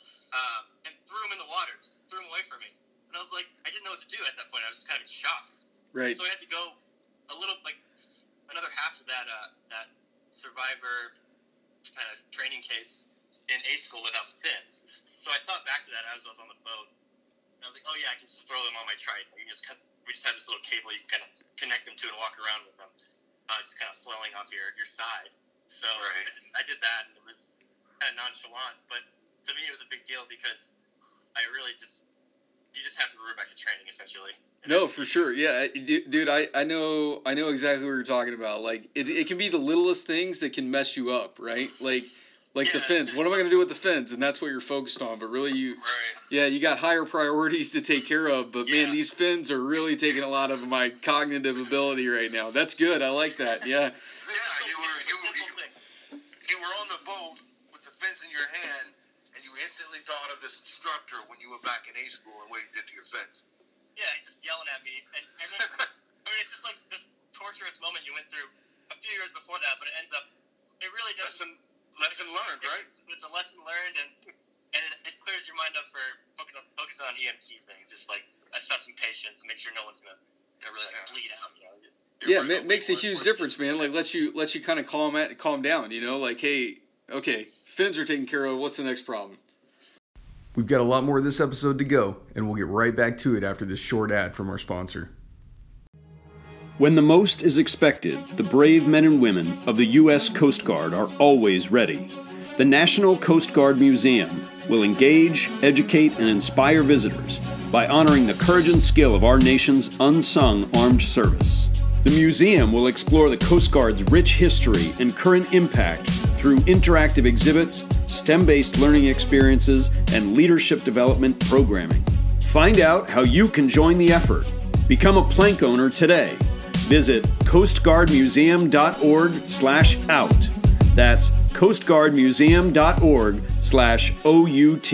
um, and threw them in the water, just threw them away from me. And I was like, I didn't know what to do at that point. I was just kind of in shock. Right. So I had to go a little, like, another half of that uh, that survivor kind of training case in A school without fins. So I thought back to that as I was on the boat. And I was like, oh, yeah, I can just throw them on my Trident. You just kind of, we just have this little cable you can kind of connect them to and walk around with them, uh, just kind of flailing off your, your side. So Right. I did that, and it was kind of nonchalant. But to me, it was a big deal because I really just, you just have to revert back to training, essentially. No, for sure. Yeah, dude, I, I know I know exactly what you're talking about. Like it, it can be the littlest things that can mess you up, right? Like like the Yeah. fins. What am I going to do with the fins? And that's what you're focused on. But really, you Right. yeah, you got higher priorities to take care of. But man, Yeah. these fins are really taking a lot of my cognitive ability right now. That's good. I like that. Yeah. So, yeah, you were you, Simple you, thing. you were on the boat with the fins in your hand, and you instantly thought of this instructor when you were back in A school and what he did to your fins. Yeah, he's just yelling at me. And, and then, I mean, it's just like this torturous moment you went through a few years before that, but it ends up, it really does. Lesson lesson learned, right? It's, it's a lesson learned, and and it, it clears your mind up for focusing on, focusing on E M T things, just like assessing patients and make sure no one's gonna, gonna really like, Yeah. bleed out. You know? Yeah, You're ma- makes a right. huge difference, man. Like lets you lets you kind of calm at, calm down. You know, like hey, okay, fins are taken care of. What's the next problem? We've got a lot more of this episode to go, and we'll get right back to it after this short ad from our sponsor. When the most is expected, the brave men and women of the U S Coast Guard are always ready. The National Coast Guard Museum will engage, educate, and inspire visitors by honoring the courage and skill of our nation's unsung armed service. The museum will explore the Coast Guard's rich history and current impact through interactive exhibits, STEM-based learning experiences, and leadership development programming. Find out how you can join the effort. Become a plank owner today. Visit coastguardmuseum.org slash out. That's coastguardmuseum.org slash OUT.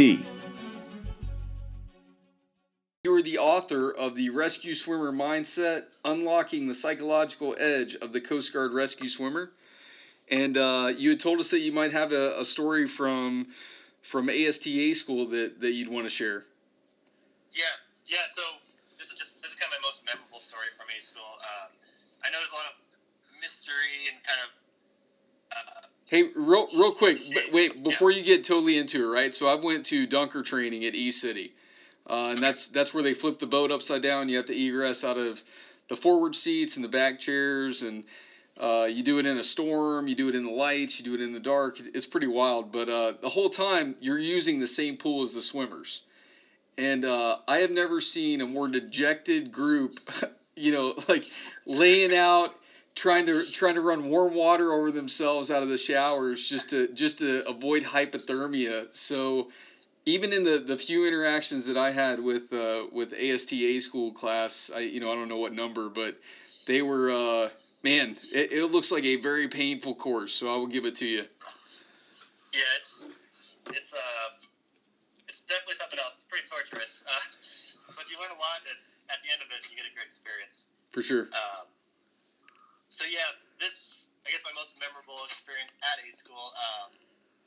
You are the author of the Rescue Swimmer Mindset, Unlocking the Psychological Edge of the Coast Guard Rescue Swimmer. And uh, you had told us that you might have a, a story from from A S T A school that, that you'd want to share. Yeah, yeah. So this is just this is kind of my most memorable story from A school. Um, I know there's a lot of mystery and kind of. Uh, Hey, real real quick, but wait, before you get totally into it, right? So I went to Dunker training at E-City, uh, and that's that's where they flip the boat upside down. You have to egress out of the forward seats and the back chairs, and uh, you do it in a storm, you do it in the lights, you do it in the dark. It's pretty wild, but uh, the whole time you're using the same pool as the swimmers. And uh, I have never seen a more dejected group, you know, like laying out, trying to trying to run warm water over themselves out of the showers just to just to avoid hypothermia. So even in the, the few interactions that I had with uh, with A S T A school class, I you know I don't know what number, but they were uh, man, it, it looks like a very painful course. So I will give it to you. Yeah, it's it's uh it's definitely something else. It's pretty torturous, uh, but you learn a lot. And at the end of it, you get a great experience. For sure. Um, so yeah, this I guess my most memorable experience at A school. Um,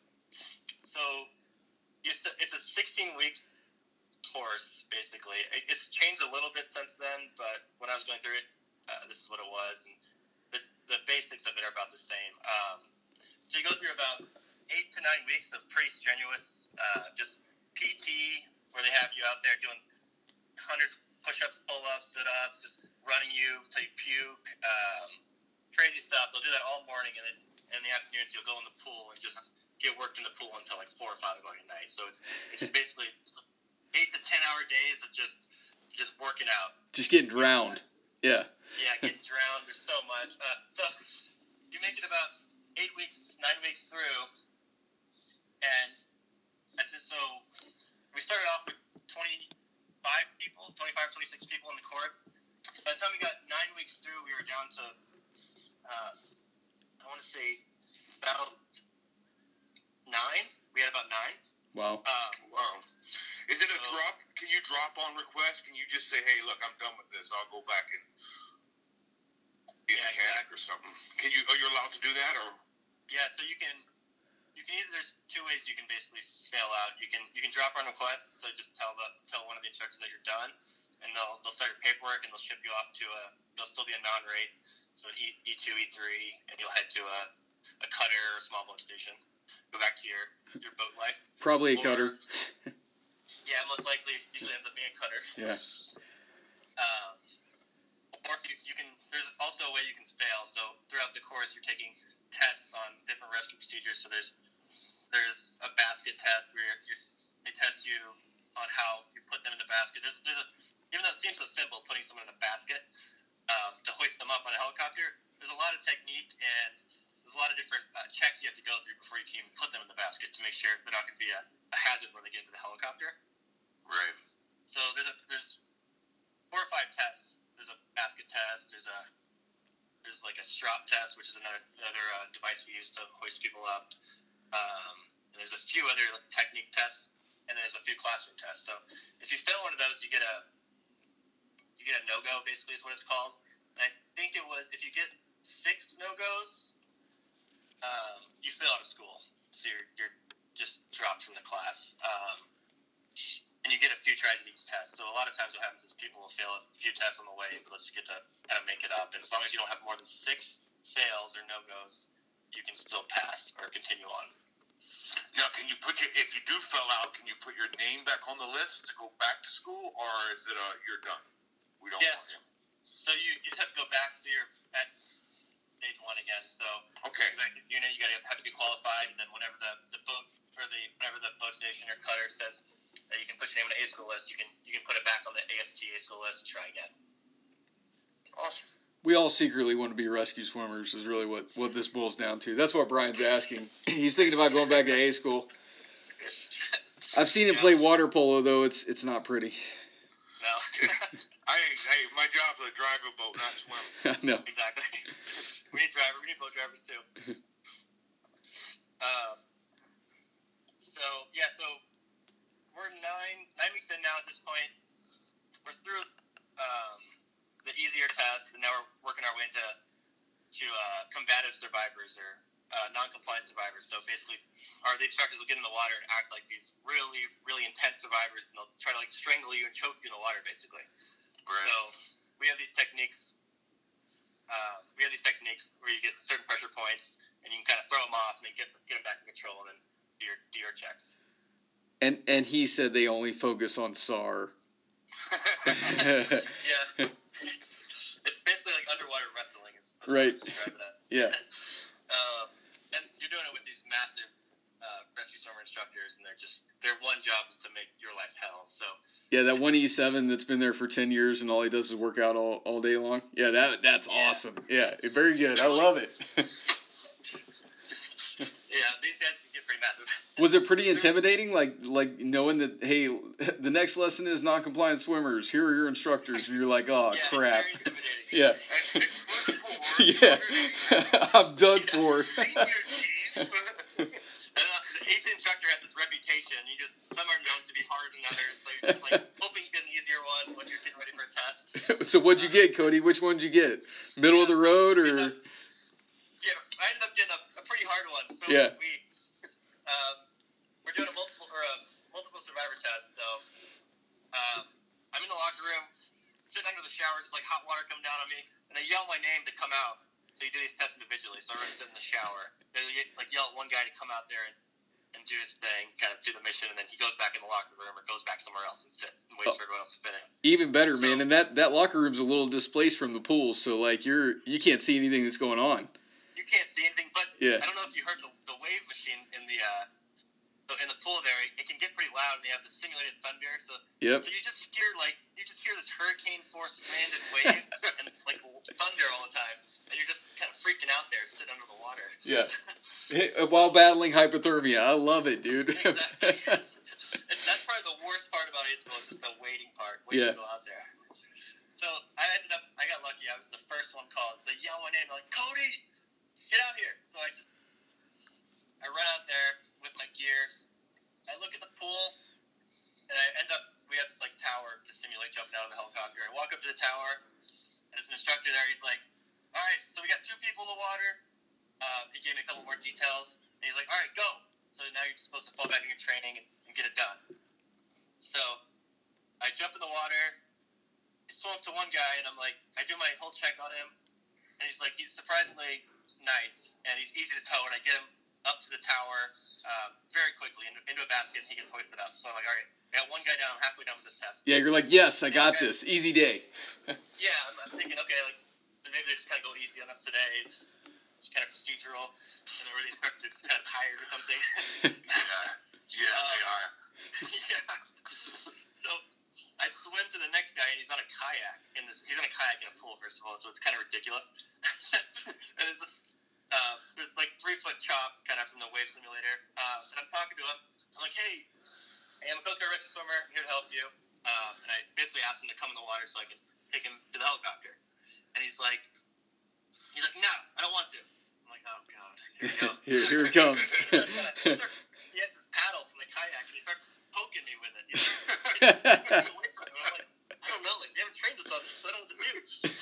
so it's a, it's a sixteen week course basically. It, it's changed a little bit since then, but when I was going through it, uh, this is what it was, and the the basics of it are about the same. Um, so you go through about eight to nine weeks of pretty strenuous, uh, just P T, where they have you out there doing hundreds of push-ups, pull-ups, sit-ups, just running you till you puke, um, crazy stuff. They'll do that all morning, and then in the afternoons you'll go in the pool and just get worked in the pool until like four or five o'clock at night. So it's it's basically eight to ten hour days of just just working out. Just getting drowned. Yeah. Yeah, getting drowned. There's so much. Uh, so you make it about eight weeks, nine weeks through. And I just, so we started off with twenty-five people, twenty-five, twenty-six people in the course. By the time we got nine weeks through, we were down to, uh, I want to say, about nine. We had about nine. Wow. Um, wow. Is it a so, drop? Can you drop on request? Can you just say, hey, look, I'm done with this. I'll go back and be a yeah, mechanic exactly. or something? Can you? Are you allowed to do that? Or Yeah, so you can, you can either, there's two ways you can basically fail out. You can you can drop on request, so just tell the tell one of the instructors that you're done, and they'll they'll start your paperwork and they'll ship you off to a, they'll still be a non-rate, so an E, E2, E three, and you'll head to a, a cutter or a small boat station. Go back to your, your boat life. Probably a Or, cutter. Yeah, most likely it usually ends up being a cutter. Yeah. Um, or you, you can, there's also a way you can fail. So throughout the course, you're taking tests on different rescue procedures. So there's there's a basket test where you're, you're, they test you on how you put them in the basket. There's, there's a, even though it seems so simple, putting someone in a basket um, to hoist them up on a helicopter, there's a lot of technique and there's a lot of different uh, checks you have to go through before you can even put them in the basket to make sure they're not going to be a, a hazard when they get into the helicopter. right? So there's a, there's four or five tests. There's a basket test. There's a there's like a strap test, which is another another uh, device we use to hoist people up. Um, and there's a few other like, technique tests, and then there's a few classroom tests. So if you fail one of those, you get a you get a no go. Basically, is what it's called. And I think it was if you get six no goes, um, you fail out of school. So you're you're just dropped from the class. Um, And you get a few tries at each test. So a lot of times what happens is people will fail a few tests on the way, but they'll just get to kind of make it up. And as long as you don't have more than six fails or no-goes, you can still pass or continue on. Now, can you put your, if you do fail out, can you put your name back on the list to go back to school, or is it a, you're done? We don't Yes. want you. So you, you just have to go back to your at stage one again. So Okay. back to unit, you got to have to be qualified, and then whenever the, the boat or the whenever the boat station or cutter says that you can put your name on the A school list, you can you can put it back on the A S T A school list and try again. Awesome. We all secretly want to be rescue swimmers is really what, what this boils down to. That's what Brian's asking. He's thinking about going back to A school. I've seen him Yeah. play water polo, though. It's it's not pretty. No. I, hey, my job's to drive a boat, not swim. No. Exactly. We need drivers. We need boat drivers too. Um. So yeah. So we're nine nine weeks in now. At this point, we're through um, the easier tests, and now we're working our way into to uh, combative survivors or uh, non-compliant survivors. So basically, our the instructors will get in the water and act like these really really intense survivors, and they'll try to like strangle you and choke you in the water, basically. Right. So we have these techniques. Uh, we have these techniques where you get certain pressure points, and you can kind of throw them off, and then get get them back in control, and then do your do your checks. And and he said they only focus on S A R. Yeah, it's basically like underwater wrestling. Is is Right. what I describe it as. Yeah. Um, and you're doing it with these massive uh, rescue swimmer instructors. instructors, and they're just their one job is to make your life hell. So yeah, that one E seven that's been there for ten years and all he does is work out all, all day long. Yeah, that that's yeah. awesome. Yeah, very good. I love it. Yeah, these guys can get pretty massive. Was it pretty intimidating, like like knowing that, hey, the next lesson is non-compliant swimmers, here are your instructors, and you're like, oh, yeah, crap. It's very intimidating. Yeah. At six foot four, Yeah. I'm done for. senior chief. And, uh, the A T instructor has this reputation. You just some are known to be harder than others, so you're just like hoping you get an easier one when you're getting ready for a test. So what'd you get, Cody? Which one did you get? Middle of the road or? Yeah, I ended up getting a, a pretty hard one. So Yeah. we um, we're doing a multiple or a multiple survivor test. So um, I'm in the locker room, sitting under the shower, just like hot water coming down on me, and they yell my name to come out. So you do these tests individually. So everyone's sitting in the shower. They like yell at one guy to come out there and, and do his thing, kind of do the mission, and then he goes back in the locker room or goes back somewhere else and sits and waits Oh. for everyone else to finish. Even better, man. And that, that locker room's a little displaced from the pool, so like you're you can't see anything that's going on. You can't see anything, but Yeah. I don't know if you heard the, the wave machine in the uh, the- in the pool there. It can get pretty loud, and they have the simulated thunder. So Yep. so you just hear like you just hear this hurricane force landed wave and like thunder all the time, and you're just kind of freaking out there, sitting under the water. Yeah. Hey, while battling hypothermia. I love it, dude. Exactly. And that's probably the worst part about high school is just the waiting part, waiting Yeah. to go out there. So I ended up, I got lucky. I was the first one called. So they yell my name, like, Cody, get out here. So I just, I run out there with my gear. I look at the pool, and I end up, we have this like tower to simulate jumping out of the helicopter. I walk up to the tower, and there's an instructor there. He's like, all right, so we got two people in the water. Um, he gave me a couple more details. And he's like, all right, go. So now you're just supposed to fall back in your training and, and get it done. So I jump in the water, I swim up to one guy, and I'm like, I do my whole check on him, and he's like, he's surprisingly nice, and he's easy to tow, and I get him up to the tower um, very quickly into, into a basket, and he can hoist it up. So I'm like, all right, I got one guy down, I'm halfway done with this test. Yeah, you're like, yes, I got Okay. this. Easy day. Yeah, I'm, I'm thinking, okay, like maybe they just kind of go easy on us today. It's, it's kind of procedural, and they're really they're just kind of tired or something. Yeah, yeah, they are. Yeah. So I swim to the next guy, and he's on a kayak. In this, he's on a kayak in a pool, first of all, so it's kind of ridiculous. And it's just, uh, there's like three foot chop, kind of from the wave simulator. Uh, and I'm talking to him. I'm like, hey, hey, I'm a Coast Guard rescue swimmer. I'm here to help you. Um, and I basically asked him to come in the water so I can take him to the helicopter. And he's like, he's like, no, I don't want to. I'm like, oh god, here we go. here, here it comes. He has this paddle from the kayak, and he starts poking me with it. He's like, "Get me away from it." I'm like, I don't know, like, they haven't trained us on this, so I don't know what to do.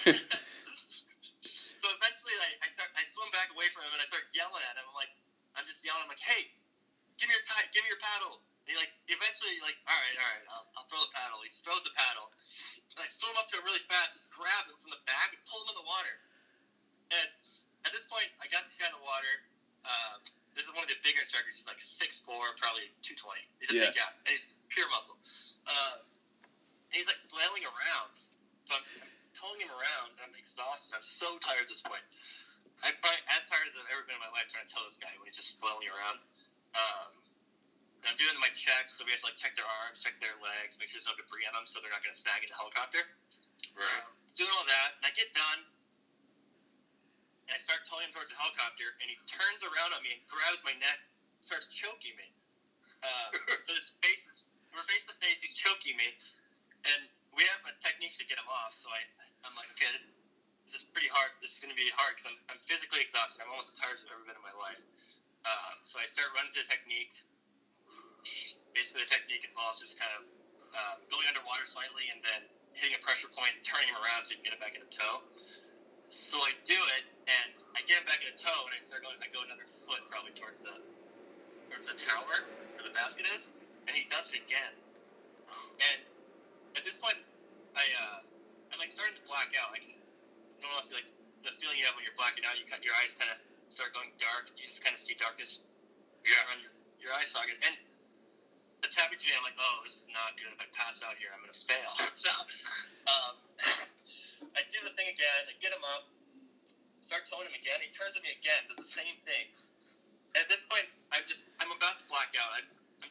So eventually, I, I start, I swim back away from him, and I start yelling at him. I'm like, I'm just yelling, I'm like, hey, give me your kayak, give me your paddle. And he like, eventually, like, all right, all right, I'll, I'll throw the paddle. He throws the paddle, and I swim up to him really fast, just grab him from the back and pull him in the water. And at this point, I got this guy in the water. Um, this is one of the bigger instructors. He's like six foot four, probably two twenty. He's a Yeah. big guy. And he's pure muscle. Uh, and he's like flailing around. So I'm, I'm towing him around. And I'm exhausted. I'm so tired at this point. I'm probably as tired as I've ever been in my life trying to tow this guy when he's just flailing around. Um, and I'm doing my checks. So we have to like check their arms, check their legs, make sure there's no debris on them so they're not going to snag in the helicopter. Right. Um, doing all that. And I get done. And I start towing him towards the helicopter, and he turns around on me and grabs my neck, starts choking me. Uh, so his face is, we're face to face, he's choking me, and we have a technique to get him off. So I, I'm like, okay, this, this is pretty hard. This is going to be hard because I'm, I'm physically exhausted. I'm almost as tired as I've ever been in my life. Uh, so I start running through the technique. Basically, the technique involves just kind of uh, going underwater slightly and then hitting a pressure point and turning him around so you can get him back into tow. So I do it, and I get him back in a tow, and I start going. I go another foot probably towards the towards the tower where the basket is, and he does it again. And at this point, I uh, I'm like starting to black out. I can I don't know if you like the feeling you have when you're blacking out. You cut your eyes kind of start going dark. You just kind of see darkness Yeah. around your, your eye socket, and it's happening to me. I'm like, oh, this is not good. If I pass out here, I'm gonna fail. So um, I do the thing again. I get him up. Start towing him again. He turns to me again, does the same thing. And at this point, I'm just, I'm about to black out. I'm, I'm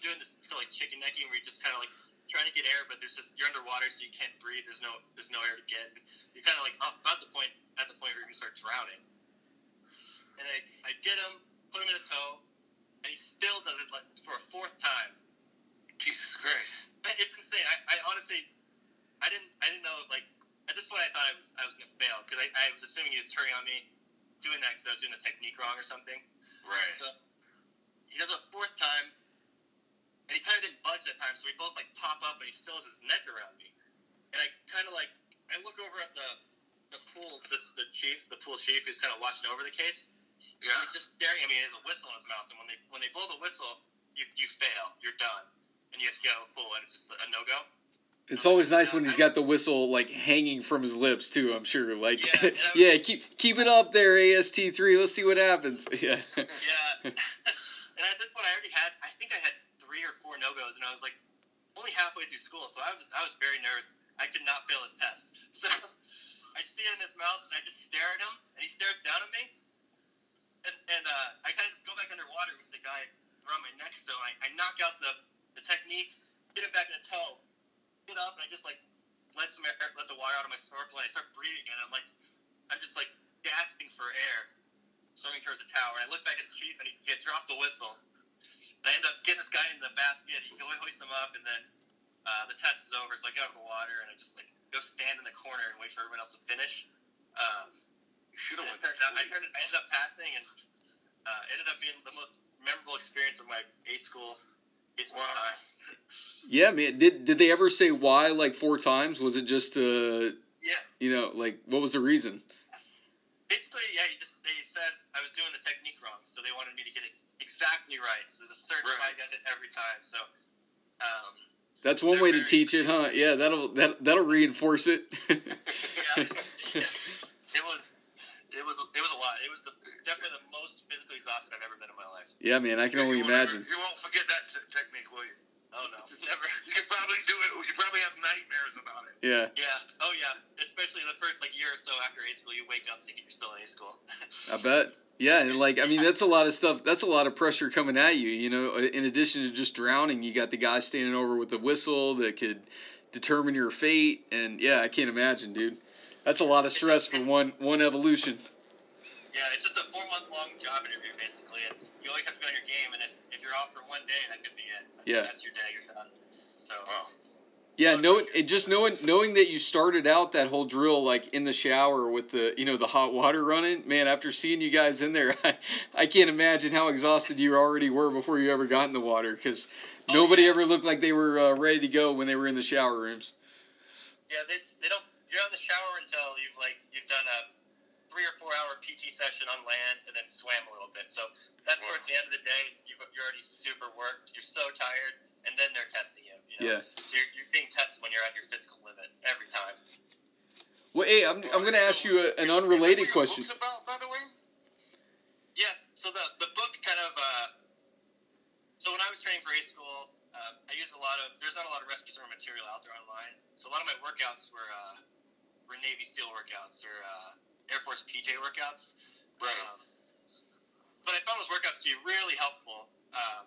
doing this. It's called like chicken necking, where you just kind of like trying to get air, but there's just you're underwater, so you can't breathe. There's no there's no air to get. You're kind of like up, about the point at the point where you're gonna start drowning. And I I get him, put him in a tow, and he still does it like for a fourth time. Jesus Christ. It's insane. I, I honestly I didn't I didn't know like at this point I thought I was I was gonna fail because I, I was assuming he was turning on me, doing that because I was doing the technique wrong or something. Right. So he does it a fourth time, and he kind of didn't budge that time, so we both like pop up, and he still has his neck around me, and I kind of like I look over at the the pool this the chief the pool chief who's kind of watching over the case. Yeah. And he's just staring at me. He has a whistle in his mouth, and when they when they blow the whistle, you you fail, you're done, and you have to get out of the pool, and it's just a no go. It's always nice when he's got the whistle like hanging from his lips too. I'm sure. Like, Yeah, yeah, keep keep it up there, A S T three. Let's see what happens. Yeah. Yeah. And at this point, I already had, I think I had three or four no-goes, and I was like only halfway through school, so I was I was very nervous. I could not fail his test. So I see it in his mouth, and I just stare at him, and he stares down at me, and and uh, I kind of just go back underwater with the guy around my neck, so I, I knock out the, the technique, get him back in the toe, get up, and I just like let some air, let the water out of my snorkel, and I start breathing, and I'm like, I'm just like gasping for air, swimming towards the tower. And I look back at the chief, and he, he had dropped the whistle. And I end up getting this guy in the basket. He go hoist him up, and then uh, the test is over, so I get out of the water, and I just like go stand in the corner and wait for everyone else to finish. Um, You should have and went it to turns out, I, sleep. turned, I ended up passing, and uh, ended up being the most memorable experience of my A school. A school Wow. time. Yeah, man. Did did they ever say why like four times? Was it just uh Yeah. you know like what was the reason? Basically, yeah, he just they said I was doing the technique wrong, so they wanted me to get it exactly right. So there's a certain Right. way I got it every time. So, um, That's one They're way to very- teach it, huh? Yeah, that'll that that'll reinforce it. yeah, it was, it was, it was a lot. It was the definitely the most physically exhausted I've ever been in my life. Yeah, man, I can only You won't ever- imagine. You won't forget that t- technique, will you? Oh no, never. You can probably do it. You probably have nightmares about it. Yeah, Yeah. Oh yeah. Especially the first like year or so after A school, you wake up thinking you're still in A school. I bet. Yeah, and like I mean, that's a lot of stuff. That's a lot of pressure coming at you. You know, in addition to just drowning, you got the guy standing over with the whistle that could determine your fate. And yeah, I can't imagine, dude. That's a lot of stress for one one evolution. Yeah, it's just a four month long job interview basically, and you always have to be on your game. And if, if you're off for one day, that could be it. That's, Yeah. That's your day. You're done. So. Wow. Yeah, knowing it just knowing knowing that you started out that whole drill like in the shower with the you know the hot water running, man. After seeing you guys in there, I, I can't imagine how exhausted you already were before you ever got in the water because Oh, nobody yeah. ever looked like they were uh, ready to go when they were in the shower rooms. Yeah, they, they don't. You're in the shower until you've like you've done a three or four hour P T session on land and then swam a little bit. So that's Wow. towards the end of the day. You've, you're already super worked. You're so tired, and then they're testing you. You know? Yeah. So you're, you're being tested when you're at your physical limit every time. Well, hey, I'm I'm gonna ask you a, an unrelated question. Books about, by the way? Yes. So the the book kind of. Uh, so when I was training for A school, uh, I used a lot of. There's not a lot of rescue swimmer material out there online. So a lot of my workouts were uh, were Navy SEAL workouts or uh, Air Force P J workouts. Right. Um, but I found those workouts to be really helpful. Um,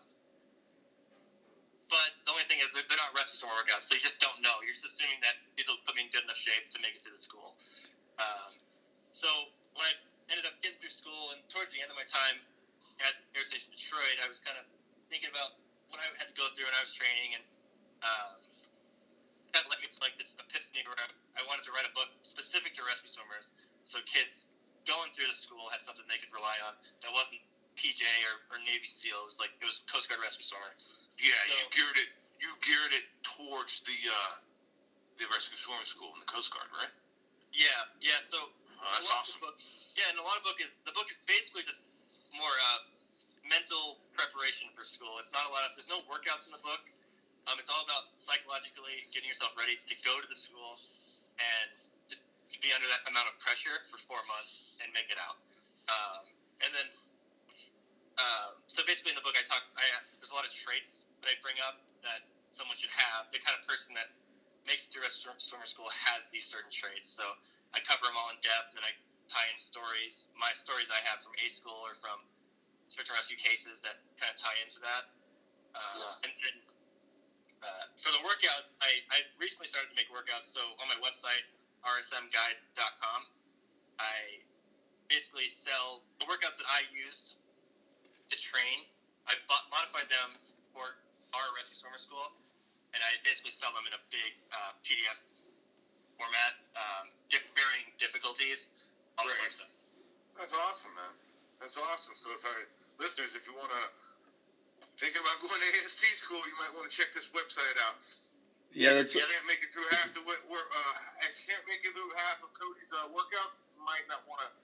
but the only thing is they're, they're not rescue swimmer workouts, so you just don't know. You're just assuming that these will put me in good enough shape to make it to the school. Um, so when I ended up getting through school and towards the end of my time at Air Station Detroit, I was kind of thinking about what I had to go through when I was training, and um, that led me to like this epiphany where I, I wanted to write a book specific to rescue swimmers, so kids going through the school had something they could rely on that wasn't P J or, or Navy SEAL. It was like it was Coast Guard rescue swimmer. Yeah, So- you geared it. You geared it towards the uh, the rescue swimming school in the Coast Guard, right? Yeah, yeah. So Oh, that's a lot of awesome. the book, yeah, and a lot of book is the book is basically just more uh, mental preparation for school. It's not a lot of there's no workouts in the book. Um, it's all about psychologically getting yourself ready to go to the school and just to be under that amount of pressure for four months and make it out. Um, and then, uh, so basically in the book I talk, I there's a lot of traits that I bring up that someone should have. The kind of person that makes it through rescue swimmer school has these certain traits. So I cover them all in depth, and I tie in stories, my stories I have from A school or from search and rescue cases that kind of tie into that. Uh, yeah. And then uh, for the workouts, I, I recently started to make workouts. So on my website, R S M guide dot com, I basically sell the workouts that I used to train. I modified them for our Rescue Swimmer School, and I basically sell them in a big uh, P D F format, um, diff- varying difficulties on the website. That's awesome, man. That's awesome. So if our listeners, if you want to thinking about going to A S T school, you might want to check this website out. Yeah, that's. If you can't make it through half the work, uh, if you can't make it through half of Cody's uh, workouts, you might not want to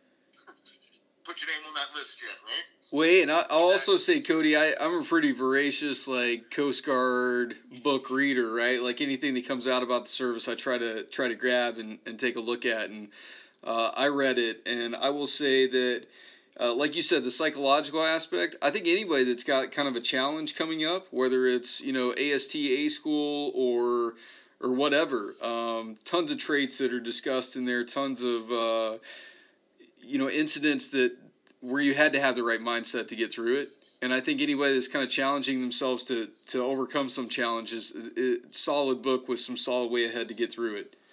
put your name on that list yet, right? Wait, and I, I'll also say, Cody, I, I'm a pretty voracious like Coast Guard book reader, right? Like anything that comes out about the service, I try to try to grab and, and take a look at, and uh, I read it, and I will say that. Uh, like you said, the psychological aspect, I think anybody that's got kind of a challenge coming up, whether it's, you know, A S T A school or or whatever, um, tons of traits that are discussed in there, tons of, uh, you know, incidents that where you had to have the right mindset to get through it. And I think anybody that's kind of challenging themselves to, to overcome some challenges, it, solid book with some solid way ahead to get through it.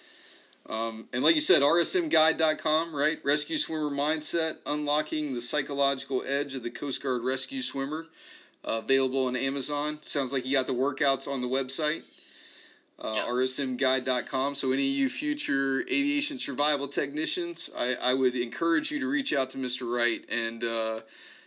Um, and like you said, R S M guide dot com, right? Rescue Swimmer Mindset, Unlocking the Psychological Edge of the Coast Guard Rescue Swimmer, uh, available on Amazon. Sounds like you got the workouts on the website, uh, yeah. R S M guide dot com. So any of you future aviation survival technicians, I, I would encourage you to reach out to Mister Wright and uh,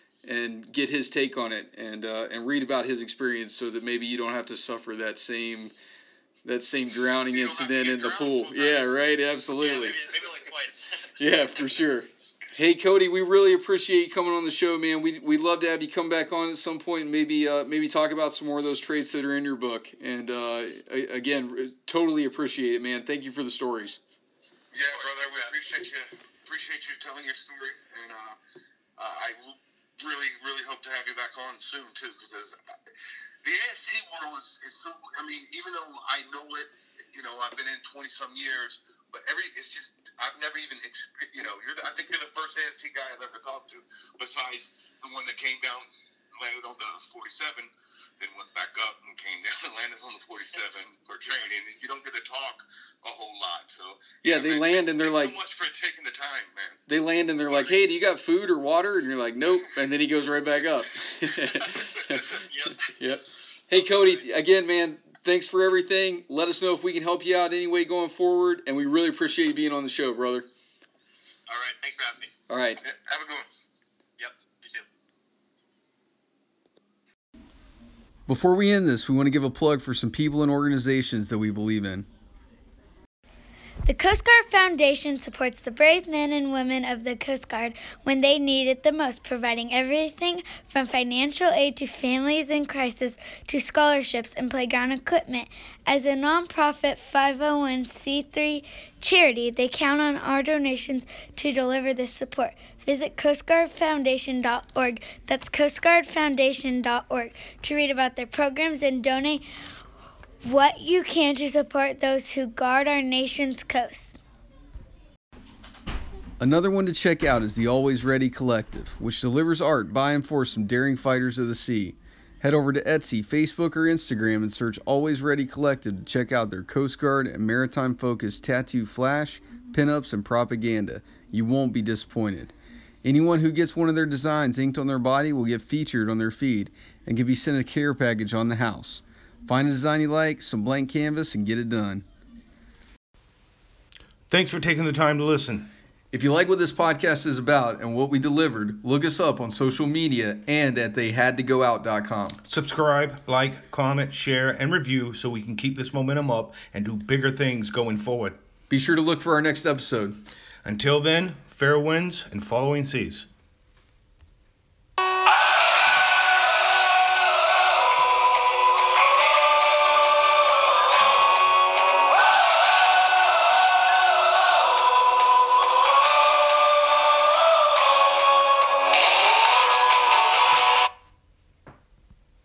and get his take on it and uh, and read about his experience so that maybe you don't have to suffer that same that same drowning incident in the pool. Yeah, right, absolutely. Yeah, maybe, maybe like twice. Yeah, for sure. Hey, Cody, we really appreciate you coming on the show, man. We we'd love to have you come back on at some point and maybe uh, maybe talk about some more of those traits that are in your book. And uh, again, totally appreciate it, man. Thank you for the stories. Yeah, brother, we appreciate you appreciate you telling your story, and uh, uh, I really really hope to have you back on soon too, because the A S T world is, is so, I mean, even though I know it, you know, I've been in twenty-some years, but every, it's just, I've never even, you know, you're the, I think you're the first A S T guy I've ever talked to, besides the one that came down, landed on the forty-seven, then went back up and came down and landed on the forty-seven for training, and you don't get to talk a whole lot, so. Yeah, they man, land and they're like. Thanks so much for taking the time, man. They land and they're like, hey, do you got food or water? And you're like, nope, and then he goes right back up. Yep. Yep. Hey, Cody, again, man, thanks for everything. Let us know if we can help you out any way going forward, and we really appreciate you being on the show, brother. All right, thanks for having me. All right. Yeah, have a good one. Yep, you too. Before we end this, we want to give a plug for some people and organizations that we believe in. The Coast Guard Foundation supports the brave men and women of the Coast Guard when they need it the most, providing everything from financial aid to families in crisis to scholarships and playground equipment. As a nonprofit five oh one c three charity, they count on our donations to deliver this support. Visit coast guard foundation dot org. That's coast guard foundation dot org to read about their programs and donate what you can to support those who guard our nation's coast. Another one to check out is the Always Ready Collective, which delivers art by and for some daring fighters of the sea. Head over to Etsy, Facebook, or Instagram and search Always Ready Collective to check out their Coast Guard and maritime-focused tattoo flash, pinups, and propaganda. You won't be disappointed. Anyone who gets one of their designs inked on their body will get featured on their feed and can be sent a care package on the house. Find a design you like, some blank canvas, and get it done. Thanks for taking the time to listen. If you like what this podcast is about and what we delivered, look us up on social media and at they had to go out dot com. Subscribe, like, comment, share, and review so we can keep this momentum up and do bigger things going forward. Be sure to look for our next episode. Until then, fair winds and following seas.